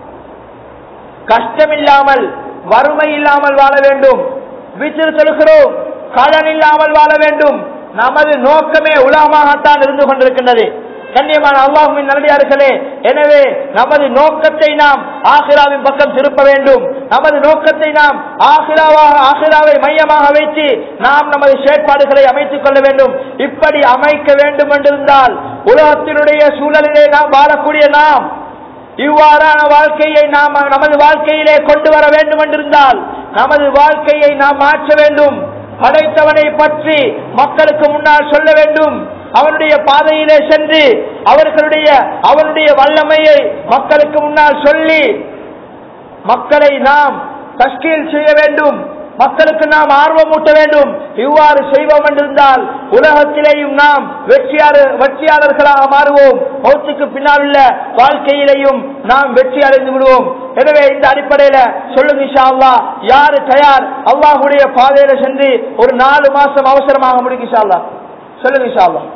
கஷ்டமில்லாமல், வறுமை இல்லாமல் வாழ வேண்டும். வீட்டில் சொல்கிறோம், கடன் இல்லாமல் வாழ வேண்டும். நமது நோக்கமே உலகமாகத்தான் இருந்து கொண்டிருக்கின்றது. கண்ணியமான அல்லாஹ்வின் நல்லடியார்களே, எனவே நமது நோக்கத்தை நாம் ஆகிராவின் பக்கம் திருப்ப வேண்டும். நமது நோக்கத்தை நாம் ஆகிராவாக, ஆகிராவை மையமாக வைத்து நாம் நமது செயற்பாடுகளை அமைத்துக் கொள்ள வேண்டும். இப்படி அமைக்க வேண்டும் என்றிருந்தால் உலகத்தினுடைய சூழலிலே நாம் வாழக்கூடிய நாம் இவ்வாறான வாழ்க்கையை நாம் நமது வாழ்க்கையிலே கொண்டு வர வேண்டும் என்றிருந்தால் நமது வாழ்க்கையை நாம் மாற்ற வேண்டும். படைத்தவனை பற்றி மக்களுக்கு முன்னால் சொல்ல வேண்டும். அவனுடைய பாதையிலே சென்று அவர்களுடைய அவனுடைய வல்லமையை மக்களுக்கு முன்னால் சொல்லி மக்களை நாம் தஸ்கீல் செய்ய வேண்டும். மக்களுக்கு நாம் ஆர்வம் ஊட்ட வேண்டும். இவ்வாறு செய்வோம் என்றிருந்தால் உலகத்திலேயும் நாம் வெற்றியாளர் வெற்றியாளர்களாக மாறுவோம். மௌத்துக்கு பின்னால் உள்ள வாழ்க்கையிலேயும் நாம் வெற்றி அடைந்து விடுவோம். எனவே இந்த அடிப்படையில சொல்லுங்க இன்ஷா அல்லாஹ், யாரு தயார் அல்லாஹ்வுடைய பாதையில சென்று ஒரு நாலு மாசம் அவசரமாக முடிக்கும் இன்ஷா அல்லாஹ்? சொல்லுங்க இன்ஷா அல்லாஹ்.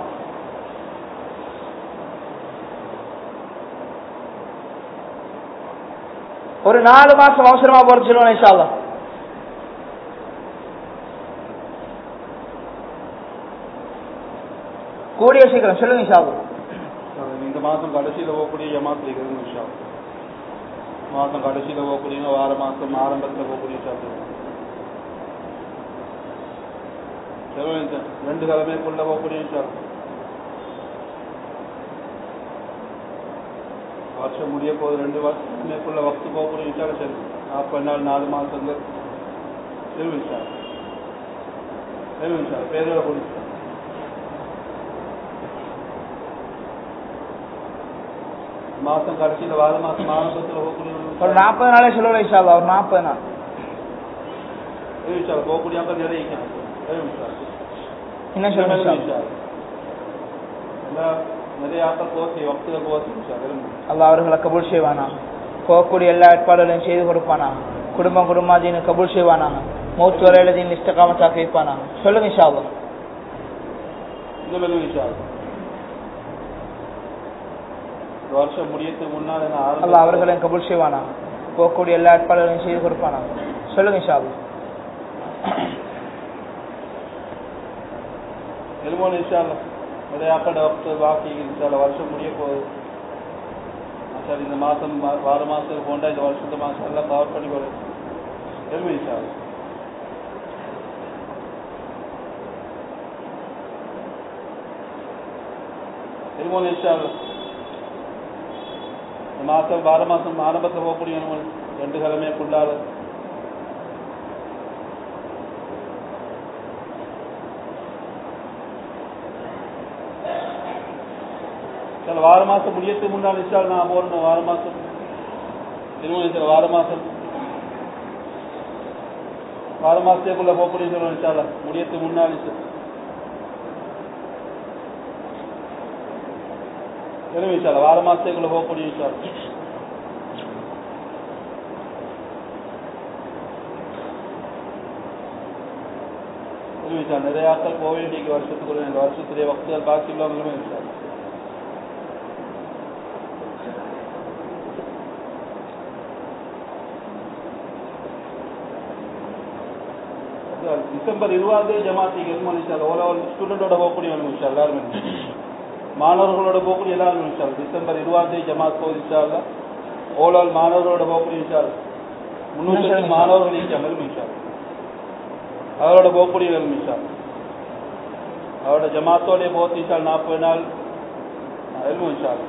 ஒரு நாலு மாசம் அவசரமா போற சொல்லுவோம் இன்ஷா அல்லாஹ். கூடிய சீக்கிரம் சொல்லுங்க இன்ஷா அல்லாஹ். இந்த மாதம் கடைசியில் போகக்கூடிய ஜமாத் இருக்கிறது இன்ஷா அல்லாஹ். மாதம் கடைசியில் போகக்கூடிய, வார மாதம் ஆரம்பத்தில் போகக்கூடிய ரெண்டு கிழமைக்குள்ள போகக்கூடிய இன்ஷா அல்லாஹ். வருஷம் முடிய போகுது, ரெண்டு வருஷமேக்குள்ள வக்து போகக்கூடிய இன்ஷா அல்லாஹ். சரி, நாற்பது நாள் நாலு மாதங்கள் சரி இன்ஷா அல்லாஹ். சரி இன்ஷா அல்லாஹ். பேரோட கொடுத்து மாசம் கடைசியில் வார மாசம் ஆரம்பத்தில் போகக்கூடிய ஒரு நாற்பது நாளே சொல்லுவோம் இன்ஷா அல்லாஹ். ஒரு நாற்பது நாள் போகக்கூடிய நிறைய என்ன சொல்லுங்க. நிறைய ஆக்கள் போச்சு வக்துல போச்சு அல்லாஹ் அவர்களை கபூல் செய்வானா, போகக்கூடிய எல்லா ஏற்பாடுகளையும் செய்து கொடுப்பானா, குடும்பம் குடும்பாதீன கபூல் செய்வானா, மௌத் வரையில தீன் இஸ்திகாமத்தாக்கி வைப்பானா. சொல்லுங்க இன்ஷா அல்லாஹ். இன்னும் இன்ஷா அல்லாஹ் வருஷம் முடியத்துக்கு முன்னால் அல்லாஹ் அவர்களையும் கபூல் செய்வானா, போகக்கூடிய எல்லா ஏற்பாடுகளையும் செய்து கொடுப்பானா. சொல்லுங்க இன்ஷா அல்லாஹ். எலுமோன் இன்ஷா அல்லாஹ் நிறைய ஆக்களோட வக்து பாக்கி இன்ஷா அல்லாஹ் வருஷம் முடிய போகுது. சார் இந்த மாதம் ஆறு மாதத்துக்கு போண்டா இந்த வருஷத்து மாதம் எல்லாம் கவர் பண்ணி போடுது. எலுமோ இன்ஷா அல்லாஹ். எலுமோன் இன்ஷா அல்லாஹ் இந்த மாதம் ஆறு மாதம் ஆரம்பத்தில் போகக்கூடிய ரெண்டு கிழமைக்குள்ளால சில வார மாதம் முடியத்துக்கு முன்னால் இன்ஷால் நான் போடணும். வார மாதம் இன்னும் சில வார மாதம் வார மாதத்துக்குள்ள போகக்கூடிய சொல்லணும் இன்ஷால்ல முடியத்துக்கு முன்னால் எதுவும் இன்ஷால்ல வார மாதத்துக்குள்ள போகக்கூடிய இன்ஷால். எதுவும் இன்ஷால் நிறைய ஆட்கள் போக வேண்டிய வருஷத்துக்குள்ள இந்த வருஷத்துடைய வக்துகள் பாக்கி இல்லாமலுமே இன்ஷால். டிசம்பர் இருபதாம் தேதி ஜமாத்திக்கு எதுவும் ஓலோவல் ஸ்டூடெண்டோட போகக்கூடிய விஷயம் எல்லாருமே மாணவர்களோட போகக்கூடிய எல்லாருமே விஷயம் டிசம்பர் இருபதாம் தேதி ஜமாத் போகுது விஷயம் ஓலோவல் மாணவர்களோட போகக்கூடிய விஷயம் முன்னூற்றி மாணவர்கள் விஷயம் அவரோட போகக்கூடிய விஷயம் அவரோட ஜமாத்தோடைய போகத்து விஷயம் நாற்பது நாள் எதுவும் விஷயம்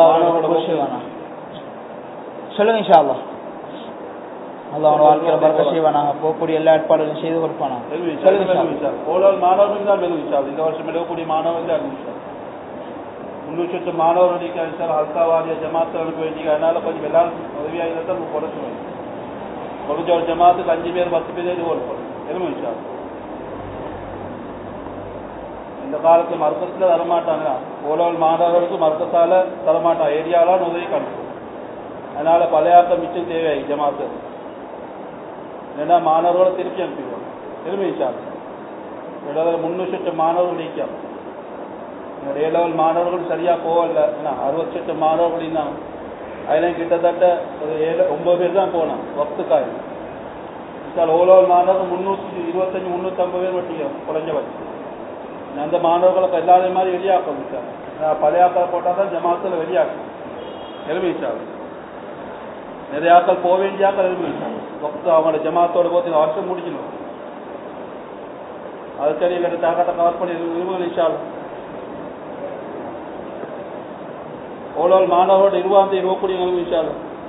சொல்லுங்க இன்ஷா அல்லாஹ். அல்லாஹ் வாழ்க்கையில பரக்கத் செய்வானாக, போகக்கூடிய எல்லா ஏற்பாடுகளையும் செய்து கொடுப்பானாக. மாணவர்கள் தான் மெதுவிச்சால் இந்த வருஷம் எழுதக்கூடிய மாணவர்கள் தான் அறிவிச்சார். முன்னூற்றி எட்டு மாணவர்கள் அல்காவாரிய ஜமாத்து அனுப்ப வேண்டிய அதனால கொஞ்சம் எல்லாரும் உதவியாக இருந்தால் நம்ம குறைச்சுவேன். குறைஞ்ச ஒரு ஜமாத்துக்கு அஞ்சு பேர் பத்து பேர் இது கொடுப்போம் எதுவும். இந்த காலத்தில் மருத்துவத்தில் தரமாட்டாங்க. ஓலோவல் மாணவர்களுக்கு மருத்துவத்தால தரமாட்டாங்க, ஏரியாவில் உதவி கணக்கு. அதனால பழையாக்கம் மிச்சம் தேவை ஜமாத்து. ஏன்னா மாணவர்களை திருப்பி அனுப்பிடுவாங்க எதுவுமே முன்னூற்றி எட்டு மாணவர்கள் நீக்கம் ஏ லெவல் மாணவர்கள் சரியா போகல. ஏன்னா அறுபத்தி எட்டு மாணவர்கள் தான் அதில் கிட்டத்தட்ட ஒரு ஏழு ஒன்பது பேர் தான் போனான் வக்துக்காய். ஓ லெவல் மாணவர்கள் முன்னூற்றி இருபத்தஞ்சு முன்னூற்றி ஐம்பது பேர் மட்டும் குறைஞ்சபட்சம். அந்த மாணவர்களை எல்லாரையும் மாதிரி வெளியாக்கணும் சார். பழையாக்கள் போட்டால் தான் ஜமாத்தில் வெளியாக்கும் எலுமை சார். நிறைய ஆக்கள் போக வேண்டிய ஆக்கள் எலுமை சார். வக்து அவங்களோட ஜமாத்தோட போது வருஷம் முடிக்கணும். அது சரி இல்லை தாக்கத்தை கவர் பண்ணி விரும்புகள் இன்ஷால். ஓலோவல் மாணவரோட இருபதாம் தேதி போகக்கூடிய இன்ஷால்.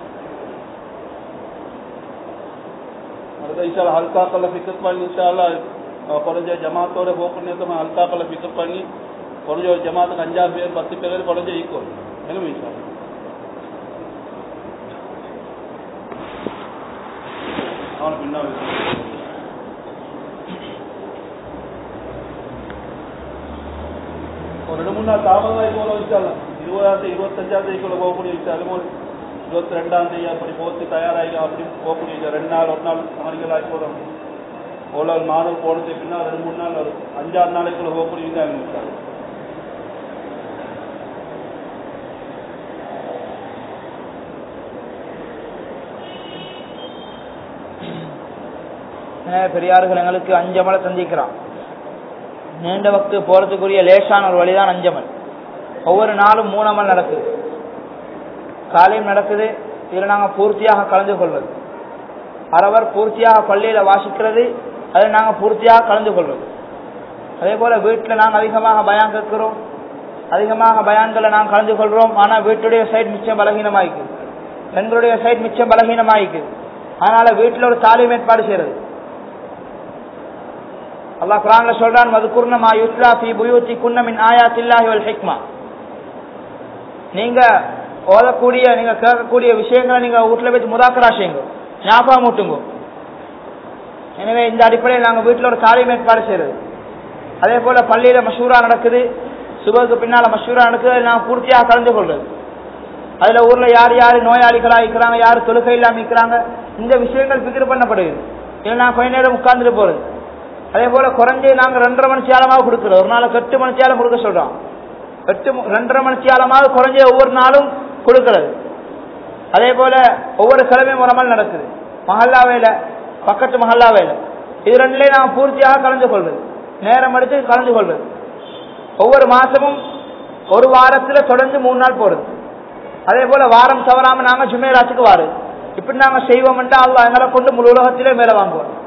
அடுத்த இன்ஷால் ஹல்காக்களை பிக்கப் பண்ணி இன்ஷால்லா குறைஞ்ச ஜமாத்தோட போகக்கூடிய ஹல்காக்களை பிக்கப் பண்ணி குறைஞ்ச ஒரு ஜமாத்துக்கு அஞ்சாறு பேர் பத்து பேர் குறைஞ்ச ஈக்குவல் எலுமை இன்ஷால். அவனை பின்னால் ஒரு ரெண்டு மூணு நாள் தாமதமாக போல வச்சாலும் இருபதாம் தேதி இருபத்தஞ்சாம் தேதிக்குள்ள போகக்கூடிய வச்சாலும் ஒரு இருபத்தி ரெண்டாம் தேதி அப்படி போட்டு தயாராகி அப்படி போகக்கூடிய ரெண்டு நாள் ஒரு நாள் சமரிகள் ஆகி போகிறோம். ஓலோவல் மாணவர் போனதுக்கு பின்னால் ரெண்டு மூணு நாள் வரும். அஞ்சாறு நாளைக்குள்ள போகக்கூடிய வச்சாலும் பெரியார்கள் எங்களுக்கு அஞ்சமலை சந்திக்கிறான். நீண்ட வக்து போறதுக்குரிய லேசான ஒரு வழிதான் அஞ்சமல். ஒவ்வொரு நாளும் மூணமல் நடக்குது. காலையும் நடக்குது. இதில் நாங்கள் பூர்த்தியாக கலந்து கொள்வது. அரவர் பூர்த்தியாக பள்ளியில வாசிக்கிறது, அதில் நாங்கள் பூர்த்தியாக கலந்து கொள்வது. அதே போல வீட்டில் நாங்கள் அதிகமாக பயான் கேட்கிறோம், அதிகமாக பயான்களை நாங்கள் கலந்து கொள்றோம். ஆனால் வீட்டுடைய சைட் மிச்சம் பலகீனமாயிக்குது, பெண்களுடைய சைட் மிச்சம் பலகீனமாயிக்குது. அதனால வீட்டில் ஒரு தாலீம் ஏற்பாடு செய்யறது. அல்லாஹ் குர்ஆன்ல சொல்றான், வذ்குர்ன மா யுத்லா ஃபீ புயூத்திகுன்ன மின் ஆயாத்தில்லாஹி வல் ஹிக்மா. நீங்க ஓதக்கூடிய நீங்க கேட்கக்கூடிய விஷயங்களை நீங்க வீட்டுல வச்சு முதாக்கரா செய்யுங்க, ஞாபகம் ஊட்டுங்க. எனவே இந்த அடிப்படையில் நாங்கள் வீட்டில் ஒரு தாலீம் ஏற்பாடு செய்யறது. அதே போல பள்ளியில மஷூரா நடக்குது, சுபருக்கு பின்னால மஷூரா நடக்குது, நான் பூர்த்தியாக கலந்து கொள்றது. அதுல ஊர்ல யார் யாரு நோயாளிகளா இருக்கிறாங்க, யாரு தொழுகை இல்லாம இருக்கிறாங்க, இந்த விஷயங்கள் பிக்ர் பண்ணப்படுது. இல்லை நான் கொஞ்ச நேரம் உட்கார்ந்துட்டு போறது. அதே போல குறைஞ்சு நாங்க ரெண்டரை மணி சேலமாக கொடுக்குறோம். ஒரு நாளைக்கு எட்டு மணி சேலம் கொடுக்க சொல்றோம். எட்டு ரெண்டரை மணி சேலமாக குறைஞ்ச ஒவ்வொரு நாளும் கொடுக்கிறது. அதே போல ஒவ்வொரு கிழமை மூலமாக நடக்குது. மஹல்லா வேலை, பக்கத்து மஹல்லா வேலை, இது ரெண்டுலேயும் நான் பூர்த்தியாக கலந்து கொள்வது, நேரம் எடுத்து கலந்து கொள்வது. ஒவ்வொரு மாசமும் ஒரு வாரத்துல தொடர்ந்து மூணு நாள் போறது. அதே போல வாரம் தவறாம நாங்க ஜுமேராத்துக்கு வாரு. இப்படி நாங்க செய்வோம் என்றால் அல்லாஹ் எங்களை கொண்டு முழு உலகத்திலே மேல வாங்குவோம்.